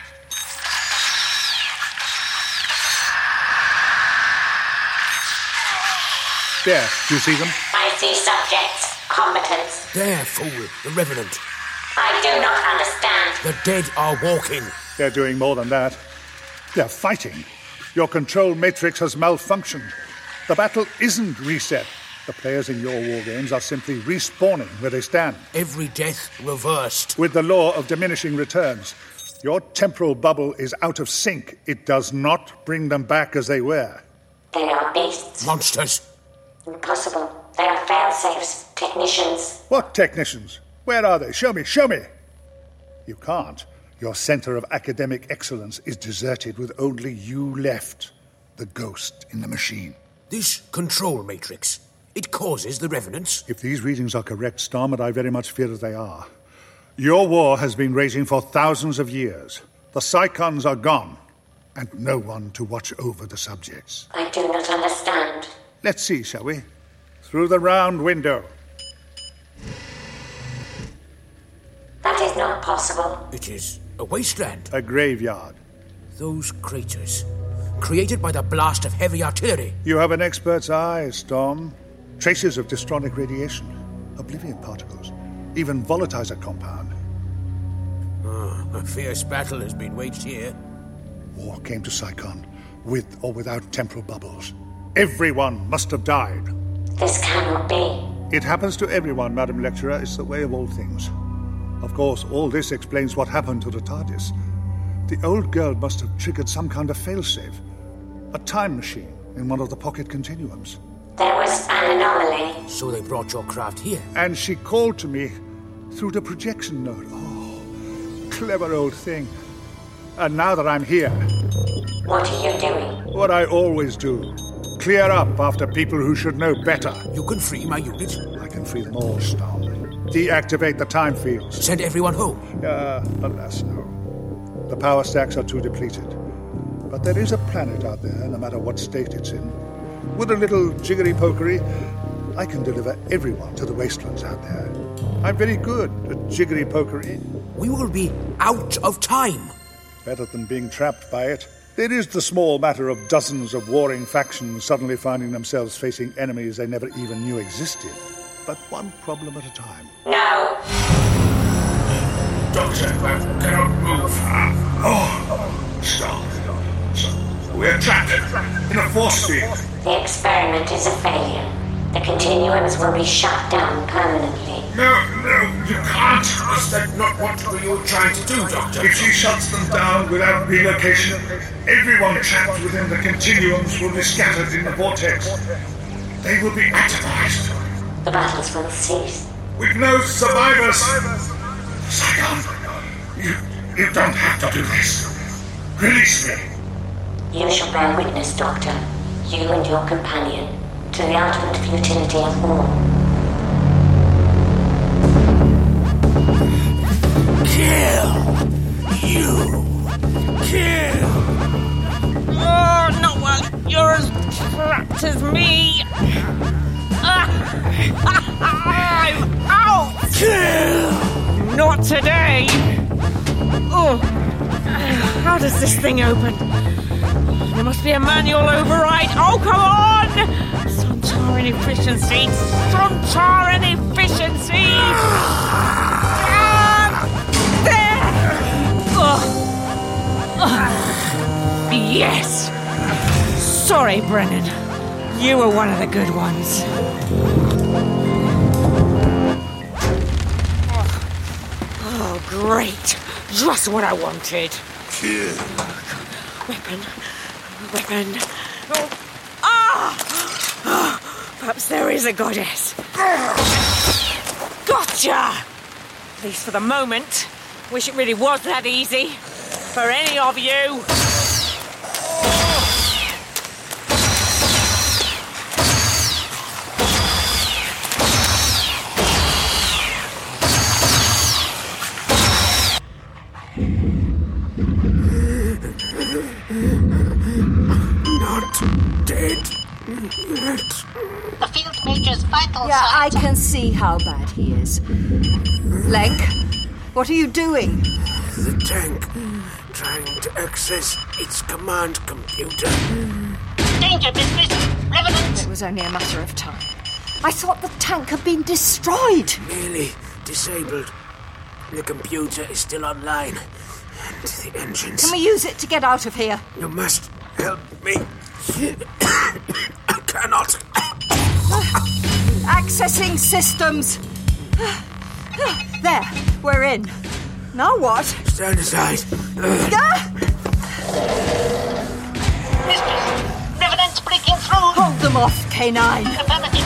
There, do you see them? I see subjects, combatants. There, fool, the Revenant. I do not understand. The dead are walking. They're doing more than that. They're fighting. Your control matrix has malfunctioned. The battle isn't reset. The players in your war games are simply respawning where they stand. Every death reversed. With the law of diminishing returns. Your temporal bubble is out of sync. It does not bring them back as they were. They are beasts. Monsters. Impossible. They are fail-safes, technicians. What technicians? Where are they? Show me, show me! You can't. Your centre of academic excellence is deserted with only you left. The ghost in the machine. This control matrix, it causes the Revenants? If these readings are correct, Storm, and I very much fear that they are, your war has been raging for thousands of years. The Psychons are gone, and no one to watch over the subjects. I do not understand. Let's see, shall we? Through the round window. That is not possible. It is a wasteland. A graveyard. Those craters, created by the blast of heavy artillery. You have an expert's eye, Storm. Traces of dystronic radiation. Oblivion particles. even volatilizer compound. Oh, a fierce battle has been waged here. War came to Psychon, with or without temporal bubbles. Everyone must have died. This cannot be. It happens to everyone, Madam Lecturer. It's the way of all things. Of course, all this explains what happened to the TARDIS. The old girl must have triggered some kind of failsafe. A time machine in one of the pocket continuums. There was an anomaly. So they brought your craft here. And she called to me through the projection node. Oh, clever old thing. And now that I'm here... What are you doing? What I always do. Clear up after people who should know better. You can free my unit. I can free them all, Storm. Deactivate the time fields. Send everyone home. Uh, alas, no. The power stacks are too depleted. But there is a planet out there, no matter what state it's in. With a little jiggery-pokery, I can deliver everyone to the wastelands out there. I'm very good at jiggery-pokery. We will be out of time. Better than being trapped by it. There is the small matter of dozens of warring factions suddenly finding themselves facing enemies they never even knew existed. But one problem at a time. No. Doctor, I cannot move. Oh, stop. We're trapped in a force field. The experiment is a failure. The continuums will be shut down permanently. No, no, you can't. Is that not what you're trying to do, Doctor? If she shuts them down without relocation, everyone trapped within the continuums will be scattered in the vortex. They will be atomized. The battles will cease. With no survivors. Saigon, you, you don't have to do this. Release me. You shall bear witness, Doctor, you and your companion, to the ultimate futility of war. Kill! You! Kill! Oh, not while you're as trapped as me! I'm out! Kill! Not today! Oh, how does this thing open? There must be a manual override. Oh, come on! Sontaran efficiency! Sontaran efficiency! Ah, there! Oh. Oh. Yes! Sorry, Brennan. You were one of the good ones. Oh, great. Just what I wanted. Kill. Weapon. Weapon. Oh. Ah! Oh, perhaps there is a goddess. Gotcha! At least for the moment. Wish it really was that easy. For any of you. The field major's vital Yeah, I signs. can see how bad he is. Lenk, what are you doing? The tank, trying to access its command computer. Danger, Mistress! Revenant! It was only a matter of time. I thought the tank had been destroyed. Merely disabled. The computer is still online. And the engines... Can we use it to get out of here? You must help me. I cannot. Accessing systems. There, we're in. Now what? Stand aside. Ah! Mistress! Revenant's breaking through! Hold them off, K nine. Affirmative.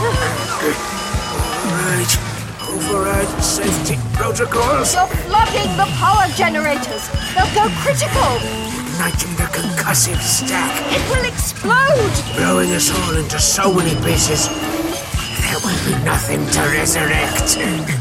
Override. Override safety protocols. You're flooding the power generators. They'll go critical. Igniting the concussive stack. It will explode. Blowing us all into so many pieces. There will be nothing to resurrect.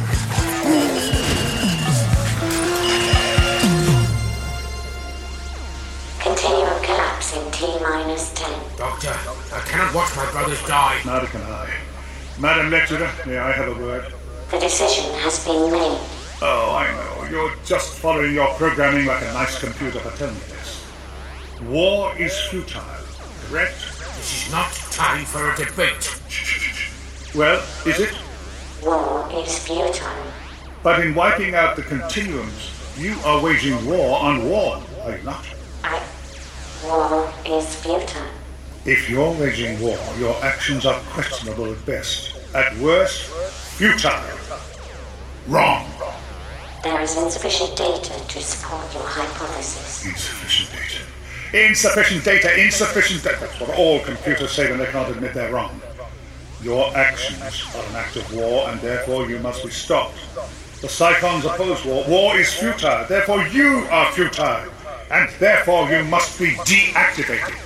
Continuum collapse in T minus ten. Doctor, I cannot watch my brothers die. Neither can I. Madam Lecturer, may I have a word? The decision has been made. Oh, I know. You're just following your programming like a nice computer, but tell me this. War is futile, correct? This is not time for a debate. Well, is it? War is futile. But in wiping out the continuums, you are waging war on war, are you not? I... War is futile. If you're waging war, your actions are questionable at best. At worst, futile. Wrong. There is insufficient data to support your hypothesis. Insufficient data. Insufficient data, insufficient data. That's what all computers say when they can't admit they're wrong. Your actions are an act of war, and therefore you must be stopped. The Psychons oppose war. War is futile, therefore you are futile. And therefore you must be deactivated.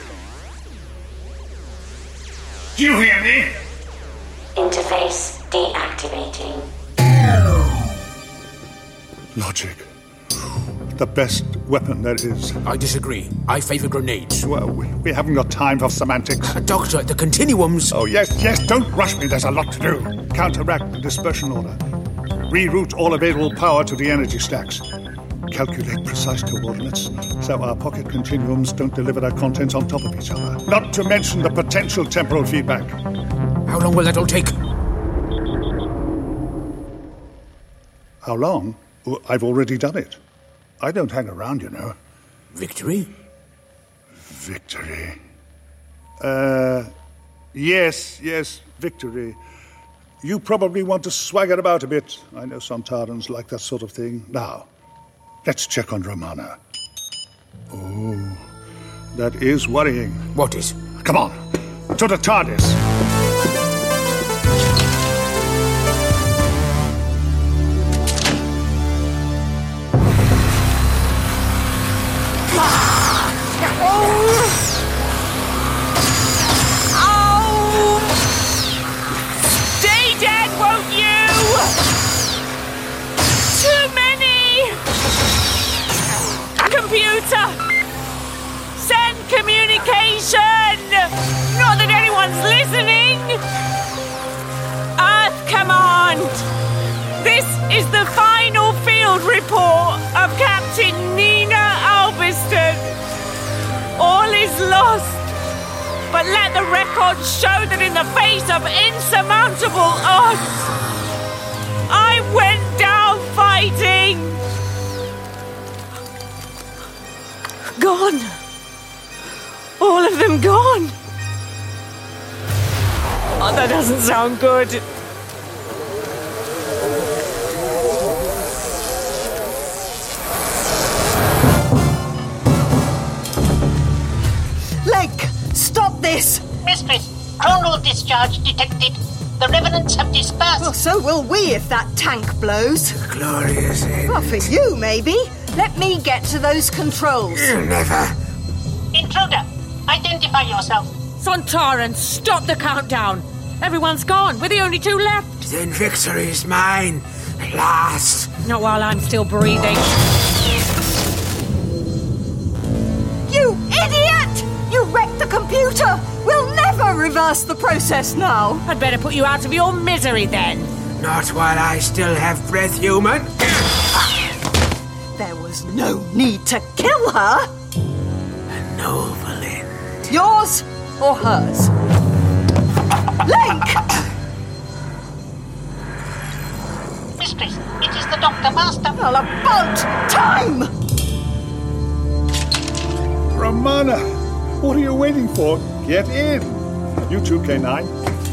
Do you hear me? Interface deactivating. Logic. The best weapon there is. I disagree. I favor grenades. Well, we, we haven't got time for semantics. Uh, Doctor, the continuums... Oh, yes, yes, don't rush me. There's a lot to do. Counteract the dispersion order. Reroute all available power to the energy stacks. Calculate precise coordinates so our pocket continuums don't deliver their contents on top of each other. Not to mention the potential temporal feedback. How long will that all take? How long? Well, I've already done it. I don't hang around, you know. Victory? Victory. Uh, yes, yes, victory. You probably want to swagger about a bit. I know some Tarans like that sort of thing. Now, let's check on Romana. Oh, that is worrying. What is? Come on, to the TARDIS. Computer! Send communication! Not that anyone's listening! Earth Command! This is the final field report of Captain Nina Albiston. All is lost, but let the record show that in the face of insurmountable odds, I went down fighting! Gone. All of them gone. Oh, that doesn't sound good. Link, stop this! Mistress, chronal discharge detected. The revenants have dispersed. Well, so will we if that tank blows. Glorious end. Well, for you, maybe. Let me get to those controls. You never. Intruder, identify yourself. Sontaran, stop the countdown. Everyone's gone. We're the only two left. Then victory is mine. At last. Not while I'm still breathing. You idiot! You wrecked the computer! We'll never reverse the process now. I'd better put you out of your misery then. Not while I still have breath, human. There was no need to kill her. A noble end. Yours or hers? Link! Mistress, it is the Doctor Master. Well, about time! Romana, what are you waiting for? Get in. You too, K nine.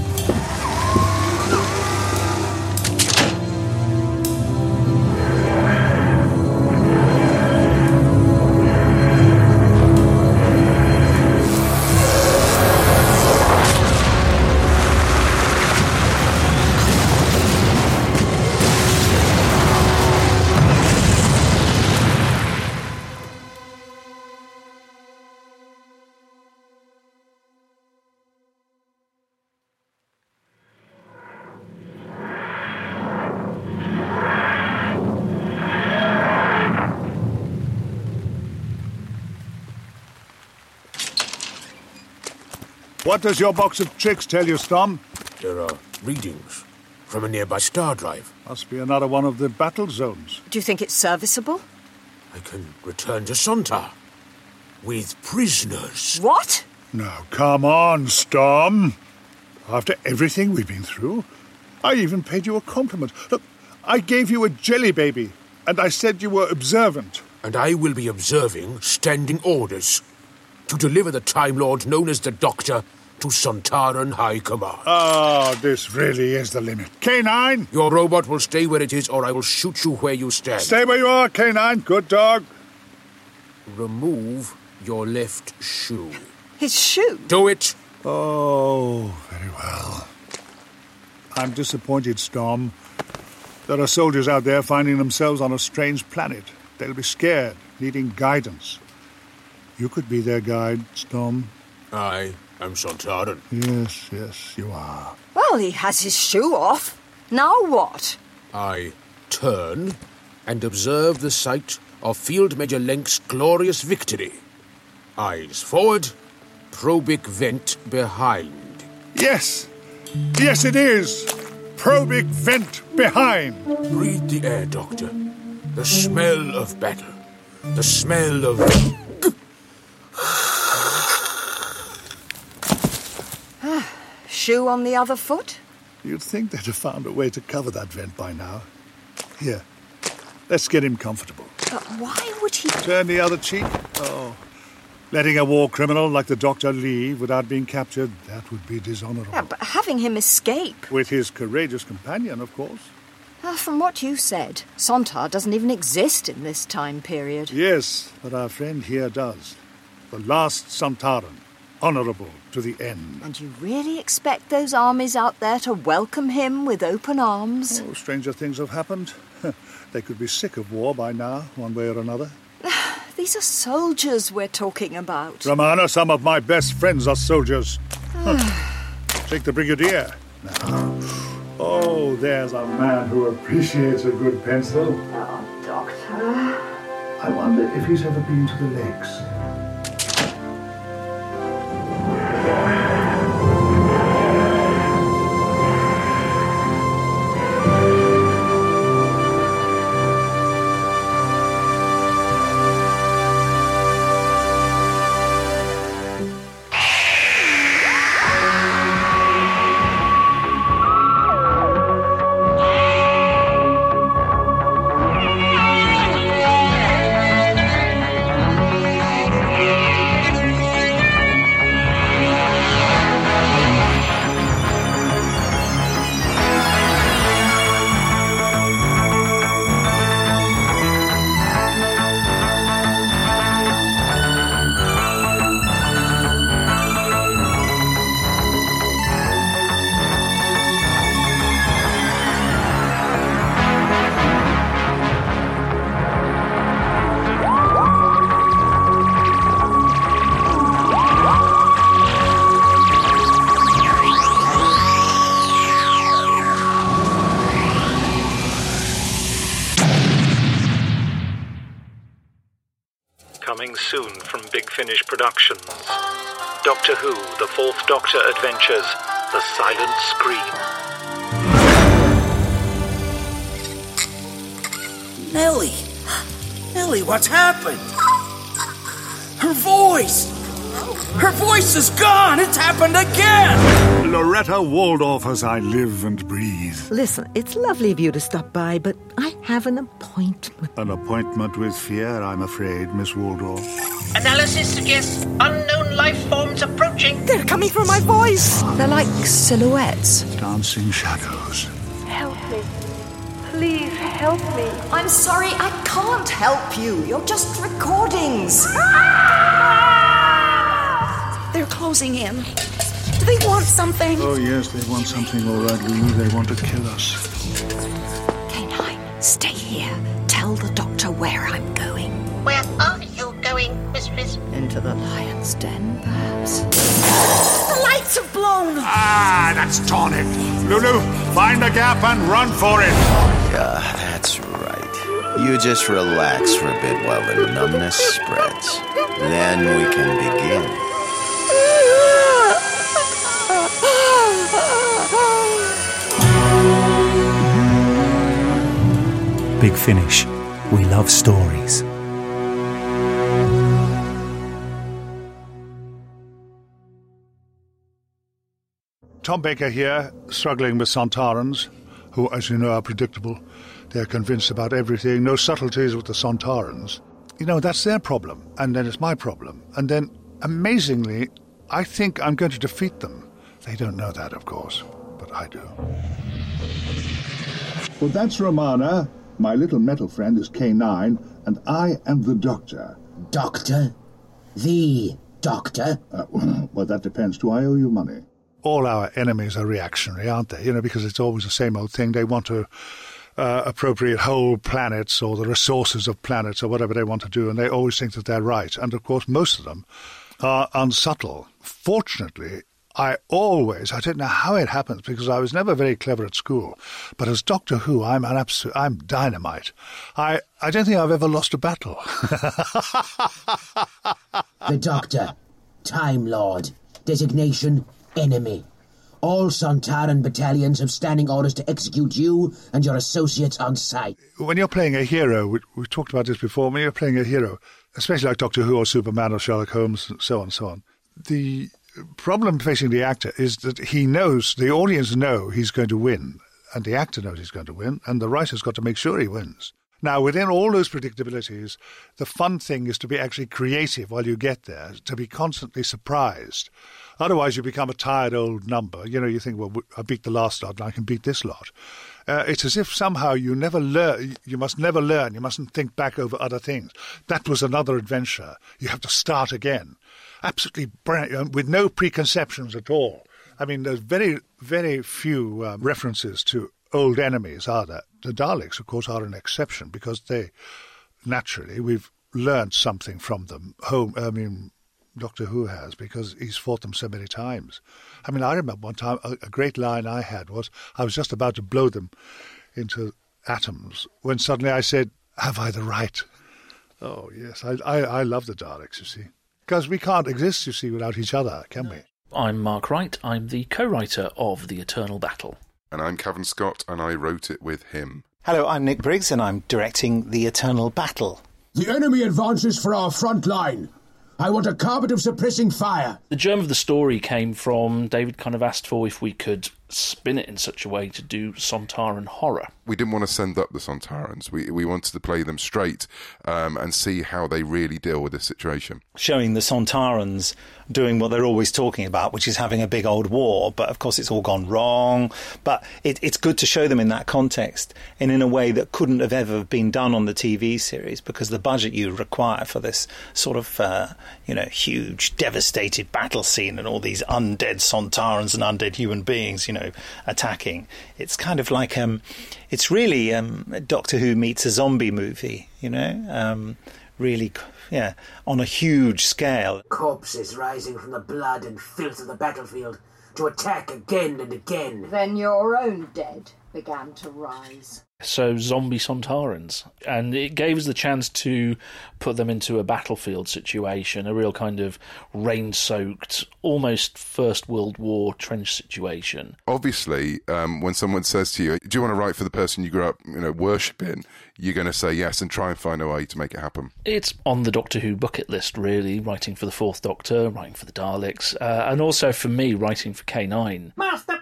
What does your box of tricks tell you, Storm? There are readings from a nearby star drive. Must be another one of the battle zones. Do you think it's serviceable? I can return to Sontar with prisoners. What? Now, come on, Storm. After everything we've been through, I even paid you a compliment. Look, I gave you a jelly baby, and I said you were observant. And I will be observing standing orders to deliver the Time Lord known as the Doctor to Sontaran High Command. Ah, this really is the limit. K nine! Your robot will stay where it is, or I will shoot you where you stand. Stay where you are, K nine. Good dog. Remove your left shoe. His shoe? Do it. Oh, very well. I'm disappointed, Storm. There are soldiers out there finding themselves on a strange planet. They'll be scared, needing guidance. You could be their guide, Storm. I am Sontaran. Yes, yes, you are. Well, he has his shoe off. Now what? I turn and observe the site of Field Major Lenk's glorious victory. Eyes forward, probic vent behind. Yes! Yes, it is! Probic vent behind! Breathe the air, Doctor. The smell of battle. The smell of... Shoe on the other foot? You'd think they'd have found a way to cover that vent by now. Here, let's get him comfortable. But why would he... Turn the other cheek? Oh, letting a war criminal like the Doctor leave without being captured, that would be dishonourable. Yeah, but having him escape... With his courageous companion, of course. Uh, from what you said, Sontar doesn't even exist in this time period. Yes, but our friend here does. The last Sontaran. Honourable to the end. And you really expect those armies out there to welcome him with open arms? Oh, stranger things have happened. They could be sick of war by now, one way or another. These are soldiers we're talking about. Romana, some of my best friends are soldiers. Take the Brigadier. Now. Oh, there's a man who appreciates a good pencil. Oh, Doctor. I wonder if he's ever been to the lakes. Coming soon from Big Finish Productions. Doctor Who, The Fourth Doctor Adventures, The Silent Scream. Nellie! Nellie, what's happened? Her voice! Her voice is gone! It's happened again! Loretta Waldorf as I live and breathe. Listen, it's lovely of you to stop by, but I have an appointment. An appointment with fear, I'm afraid, Miss Waldorf. Analysis suggests unknown life forms approaching. They're coming from my voice. They're like silhouettes. Dancing shadows. Help me. Please help me. I'm sorry, I can't help you. You're just recordings. They're closing in. Do they want something? Oh, yes, they want something, all right, Lulu. They want to kill us. K nine, stay here. Tell the Doctor where I'm going. Where are you going, mistress? Into the lion's den, perhaps. The lights have blown! Ah, that's tonic. Lulu, find a gap and run for it. Yeah, that's right. You just relax for a bit while the numbness spreads. Then we can begin. Big Finish. We love stories. Tom Baker here, struggling with Sontarans, who, as you know, are predictable. They're convinced about everything, no subtleties with the Sontarans. You know, that's their problem, and then it's my problem. And then, amazingly, I think I'm going to defeat them. They don't know that, of course, but I do. Well, that's Romana. My little metal friend is K nine, and I am the Doctor. Doctor? The Doctor? Uh, well, that depends. Do I owe you money? All our enemies are reactionary, aren't they? You know, because it's always the same old thing. They want to uh, appropriate whole planets or the resources of planets or whatever they want to do, and they always think that they're right. And, of course, most of them are unsubtle. Fortunately, I always, I don't know how it happens, because I was never very clever at school, but as Doctor Who, I'm an absolute, I'm dynamite. I, I don't think I've ever lost a battle. The Doctor, Time Lord, designation enemy. All Sontaran battalions have standing orders to execute you and your associates on sight. When you're playing a hero, we, we've talked about this before, when you're playing a hero, especially like Doctor Who or Superman or Sherlock Holmes, and so on and so on, the problem facing the actor is that he knows, the audience know he's going to win, and the actor knows he's going to win, and the writer's got to make sure he wins. Now, within all those predictabilities, the fun thing is to be actually creative while you get there, to be constantly surprised. Otherwise, you become a tired old number. You know, you think, well, I beat the last lot, and I can beat this lot. Uh, it's as if somehow you never learn, you must never learn, you mustn't think back over other things. That was another adventure. You have to start again. Absolutely brand, with no preconceptions at all. I mean, there's very, very few um, references to old enemies, are there? The Daleks, of course, are an exception, because they, naturally, we've learned something from them. Home, I mean, Doctor Who has, because he's fought them so many times. I mean, I remember one time, a, a great line I had was, I was just about to blow them into atoms, when suddenly I said, have I the right? Oh, yes, I, I, I love the Daleks, you see. Because we can't exist, you see, without each other, can we? I'm Mark Wright. I'm the co-writer of The Eternal Battle. And I'm Cavan Scott, and I wrote it with him. Hello, I'm Nick Briggs, and I'm directing The Eternal Battle. The enemy advances for our front line. I want a carpet of suppressing fire. The germ of the story came from David kind of asked for if we could spin it in such a way to do Sontaran horror. We didn't want to send up the Sontarans. We we wanted to play them straight um, and see how they really deal with this situation. Showing the Sontarans doing what they're always talking about, which is having a big old war. But, of course, it's all gone wrong. But it, it's good to show them in that context and in a way that couldn't have ever been done on the T V series, because the budget you require for this sort of, uh, you know, huge, devastated battle scene and all these undead Sontarans and undead human beings, you know, attacking. It's kind of like... um. It's really um, Doctor Who meets a zombie movie, you know, um, really, yeah, on a huge scale. Corpses rising from the blood and filth of the battlefield to attack again and again. Then your own dead began to rise. So zombie Sontarans. And it gave us the chance to put them into a battlefield situation, a real kind of rain-soaked, almost First World War trench situation. Obviously, um, when someone says to you, do you want to write for the person you grew up, you know, worshipping, you're going to say yes and try and find a way to make it happen. It's on the Doctor Who bucket list, really, writing for the Fourth Doctor, writing for the Daleks, uh, and also for me, writing for K nine. Master!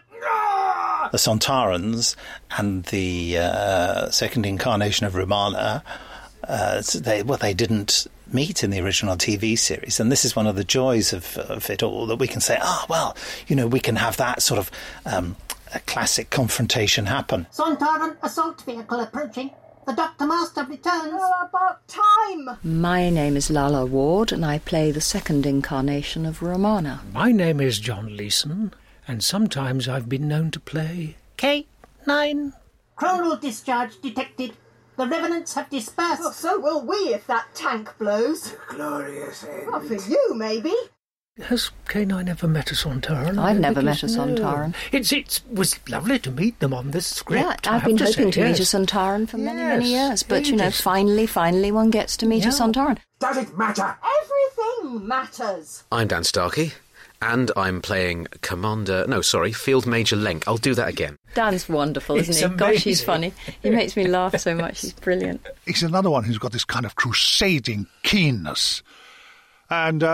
The Sontarans and the uh, second incarnation of Romana, uh, they, well, they didn't meet in the original T V series, and this is one of the joys of, of it all, that we can say, ah, oh, well, you know, we can have that sort of um, a classic confrontation happen. Sontaran assault vehicle approaching. The Doctor Master returns. Oh, about time! My name is Lala Ward, and I play the second incarnation of Romana. My name is John Leeson, and sometimes I've been known to play K nine. Chronal discharge detected. The revenants have dispersed. Well, so will we if that tank blows. Glorious end. Well, for you, maybe. Has K nine ever met a Sontaran? I've never met a Sontaran. No. It's, it was lovely to meet them on this script. Yeah, I've been hoping to meet a Sontaran for many, many years. But, you know, finally, finally one gets to meet a Sontaran. Does it matter? Everything matters. I'm Dan Starkey. And I'm playing Commander... No, sorry, Field Major Lenk. I'll do that again. Dan's wonderful, isn't it's he? Amazing. Gosh, he's funny. He makes me laugh so much. He's brilliant. He's another one who's got this kind of crusading keenness. And uh,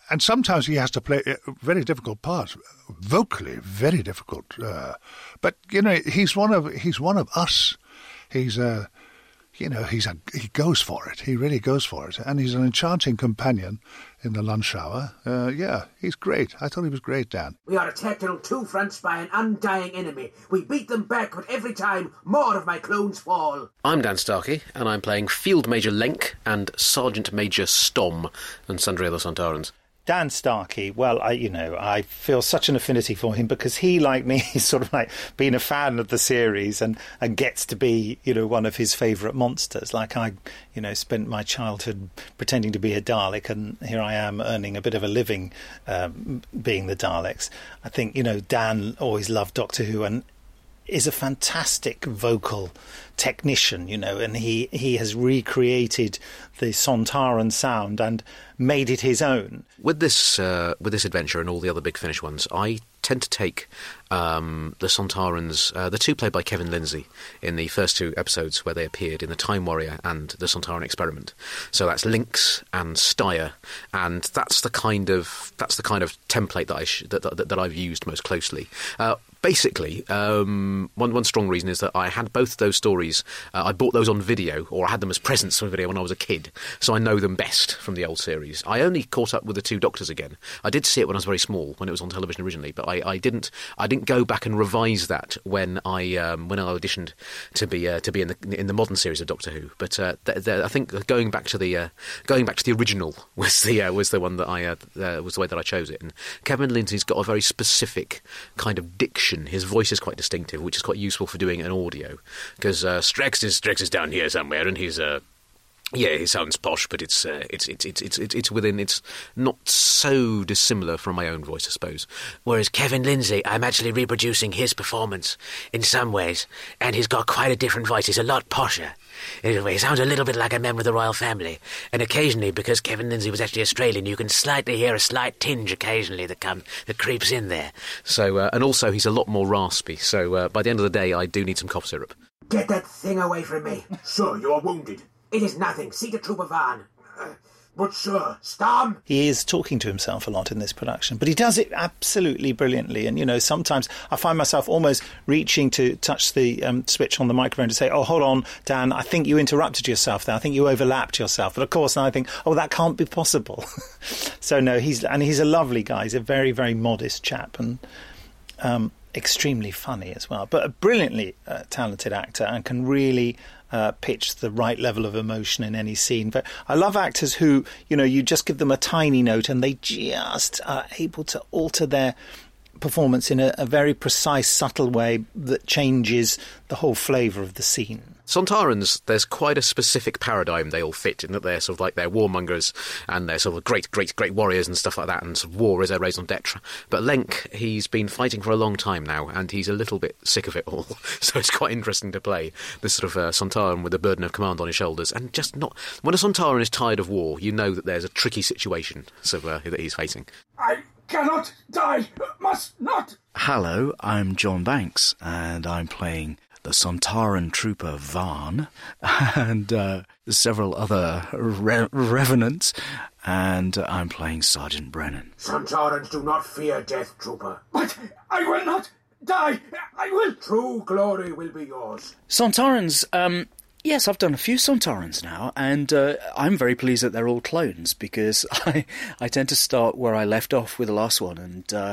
and sometimes he has to play very difficult parts, vocally very difficult. Uh, but you know, he's one of he's one of us. He's a, you know, he's a he goes for it. He really goes for it, and he's an enchanting companion in the lunch hour. Uh, yeah, he's great. I thought he was great, Dan. We are attacked on two fronts by an undying enemy. We beat them back, but every time more of my clones fall. I'm Dan Starkey, and I'm playing Field Major Lenk and Sergeant Major Stom and sundry other Sontarans. Dan Starkey, well, I, you know, I feel such an affinity for him because he, like me, is sort of like been a fan of the series and, and gets to be, you know, one of his favourite monsters. Like I, you know, spent my childhood pretending to be a Dalek, and here I am earning a bit of a living um, being the Daleks. I think, you know, Dan always loved Doctor Who and is a fantastic vocal technician, you know, and he, he has recreated the Sontaran sound and made it his own. With this uh, with this adventure and all the other Big Finish ones, I tend to take um, the Sontarans, uh, the two played by Kevin Lindsay in the first two episodes where they appeared in The Time Warrior and The Sontaran Experiment. So that's Lynx and Steyr, and that's the kind of that's the kind of template that I sh- that, that that I've used most closely. Uh, Basically, um, one one strong reason is that I had both those stories. Uh, I bought those on video, or I had them as presents on video when I was a kid, so I know them best from the old series. I only caught up with the two Doctors again. I did see it when I was very small, when it was on television originally, but I, I didn't. I didn't go back and revise that when I um, when I auditioned to be uh, to be in the in the modern series of Doctor Who. But uh, th- th- I think going back to the uh, going back to the original was the uh, was the one that I uh, uh, was the way that I chose it. And Kevin Lindsay's got a very specific kind of diction. His voice is quite distinctive, which is quite useful for doing an audio, because uh, Strex is Strex is down here somewhere, and he's uh, yeah, he sounds posh, but it's uh, it's, it's it's it's it's within it's not so dissimilar from my own voice, I suppose. Whereas Kevin Lindsay, I'm actually reproducing his performance in some ways, and he's got quite a different voice. He's a lot posher. Anyway, he sounds a little bit like a member of the royal family. And occasionally, because Kevin Lindsay was actually Australian, you can slightly hear a slight tinge occasionally that comes that creeps in there. So, uh, and also he's a lot more raspy. So uh, by the end of the day, I do need some cough syrup. Get that thing away from me. Sir, you are wounded. It is nothing. See the Trooper Van. Uh, but sir, Storm. He is talking to himself a lot in this production, but he does it absolutely brilliantly. And, you know, sometimes I find myself almost reaching to touch the um, switch on the microphone to say, oh, hold on, Dan, I think you interrupted yourself there. I think you overlapped yourself. But, of course, now I think, oh, that can't be possible. So, no, he's and he's a lovely guy. He's a very, very modest chap and um, extremely funny as well. But a brilliantly uh, talented actor and can really... Uh, pitch the right level of emotion in any scene. But I love actors who, you know, you just give them a tiny note and they just are able to alter their performance in a, a very precise, subtle way that changes the whole flavour of the scene. Sontarans, there's quite a specific paradigm they all fit in, that they're sort of like they're warmongers and they're sort of great, great, great warriors and stuff like that, and sort of war is their raison d'etre. But Lenk, he's been fighting for a long time now, and he's a little bit sick of it all. So it's quite interesting to play this sort of uh, Sontaran with the burden of command on his shoulders, and just not... When a Sontaran is tired of war, you know that there's a tricky situation so, uh, that he's facing. I cannot die! Must not! Hello, I'm John Banks, and I'm playing... the Sontaran trooper Van, and uh, several other re- revenants, and I'm playing Sergeant Brennan. Sontarans do not fear death, trooper. But I will not die! I will... True glory will be yours. Sontarans, um... yes, I've done a few Sontarans now, and uh, I'm very pleased that they're all clones, because I, I tend to start where I left off with the last one, and uh,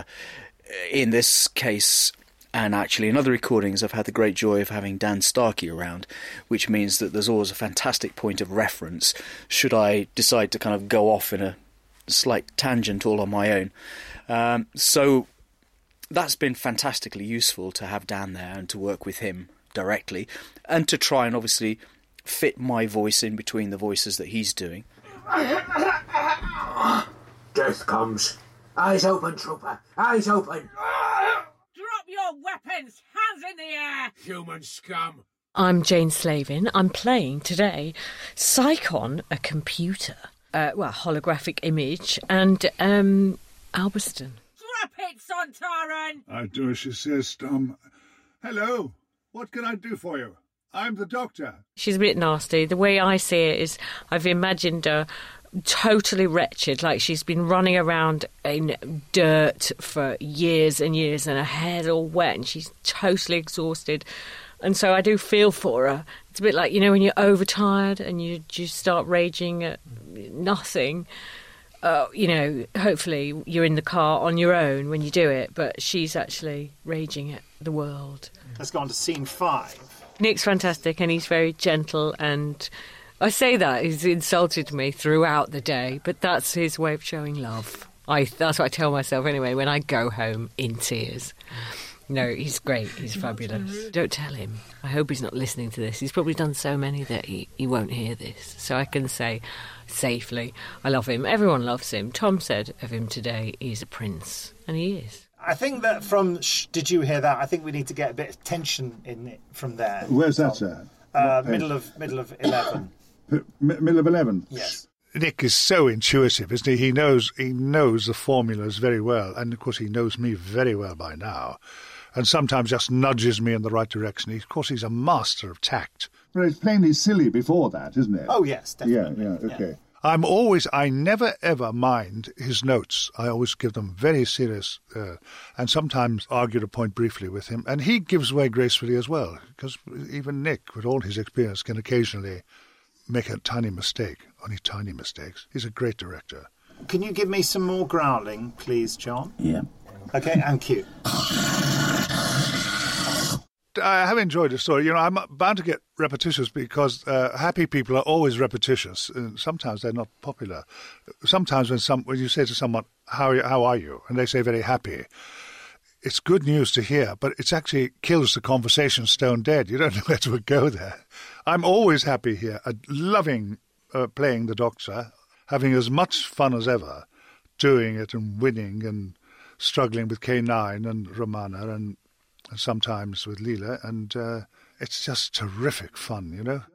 in this case... and actually, in other recordings, I've had the great joy of having Dan Starkey around, which means that there's always a fantastic point of reference should I decide to kind of go off in a slight tangent all on my own. Um, so that's been fantastically useful to have Dan there and to work with him directly, and to try and obviously fit my voice in between the voices that he's doing. Death comes. Eyes open, trooper. Eyes open. Drop your weapons! Hands in the air! Human scum. I'm Jane Slavin. I'm playing today Psychon, a computer, uh, well, holographic image, and, um, Albiston. Drop it, Sontaran! I do as she says, Tom. Hello. What can I do for you? I'm the doctor. She's a bit nasty. The way I see it is I've imagined her totally wretched, like she's been running around in dirt for years and years and her hair's all wet and she's totally exhausted. And so I do feel for her. It's a bit like, you know, when you're overtired and you just start raging at nothing. Uh, you know, hopefully you're in the car on your own when you do it, but she's actually raging at the world. Let's go on to scene five. Nick's fantastic and he's very gentle, and I say that, he's insulted me throughout the day, but that's his way of showing love. I That's what I tell myself anyway when I go home in tears. No, he's great. He's fabulous. Don't tell him. I hope he's not listening to this. He's probably done so many that he, he won't hear this. So I can say safely, I love him. Everyone loves him. Tom said of him today, he's a prince. And he is. I think that from Shh, Did You Hear That? I think we need to get a bit of tension in it from there. Where's that, sir? Uh, middle of middle of eleven. P- middle of eleven? Yes. Nick is so intuitive, isn't he? He knows, he knows the formulas very well. And, of course, he knows me very well by now. And sometimes just nudges me in the right direction. He, of course, he's a master of tact. But it's plainly silly before that, isn't it? Oh, yes, definitely. Yeah, yeah, okay. Yeah. I'm always, I never ever mind his notes. I always give them very serious uh, and sometimes argue a point briefly with him. And he gives way gracefully as well, because even Nick, with all his experience, can occasionally make a tiny mistake, only tiny mistakes. He's a great director. Can you give me some more growling, please, John? Yeah. Okay, and cue. I have enjoyed the story. You know, I'm bound to get repetitious because uh, happy people are always repetitious. And sometimes they're not popular. Sometimes when some when you say to someone, how are you, how are you? And they say very happy, it's good news to hear, but it actually kills the conversation stone dead. You don't know where to go there. I'm always happy here, uh, loving uh, playing the Doctor, having as much fun as ever, doing it and winning and struggling with K nine and Romana and and sometimes with Leela, and uh, it's just terrific fun, you know?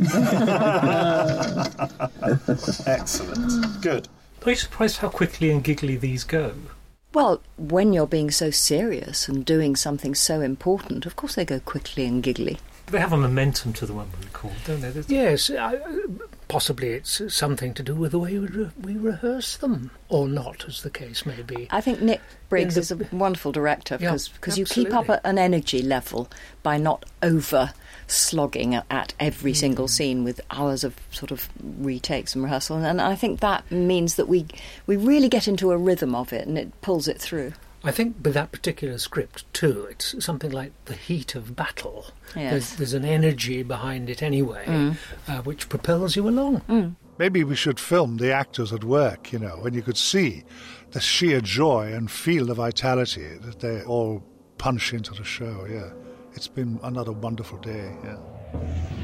Excellent. Good. Are you surprised how quickly and giggly these go? Well, when you're being so serious and doing something so important, of course they go quickly and giggly. They have a momentum to them when we record, don't they? There's... Yes, I, possibly it's something to do with the way we, re- we rehearse them, or not, as the case may be. I think Nick Briggs the... is a wonderful director because yeah, you keep up a, an energy level by not over slogging at every mm. single scene with hours of sort of retakes and rehearsal, and I think that means that we we really get into a rhythm of it and it pulls it through. I think with that particular script, too, it's something like the heat of battle. Yes. There's, there's an energy behind it anyway, mm. uh, which propels you along. Mm. Maybe we should film the actors at work, you know, when you could see the sheer joy and feel the vitality that they all punch into the show, yeah. It's been another wonderful day, yeah.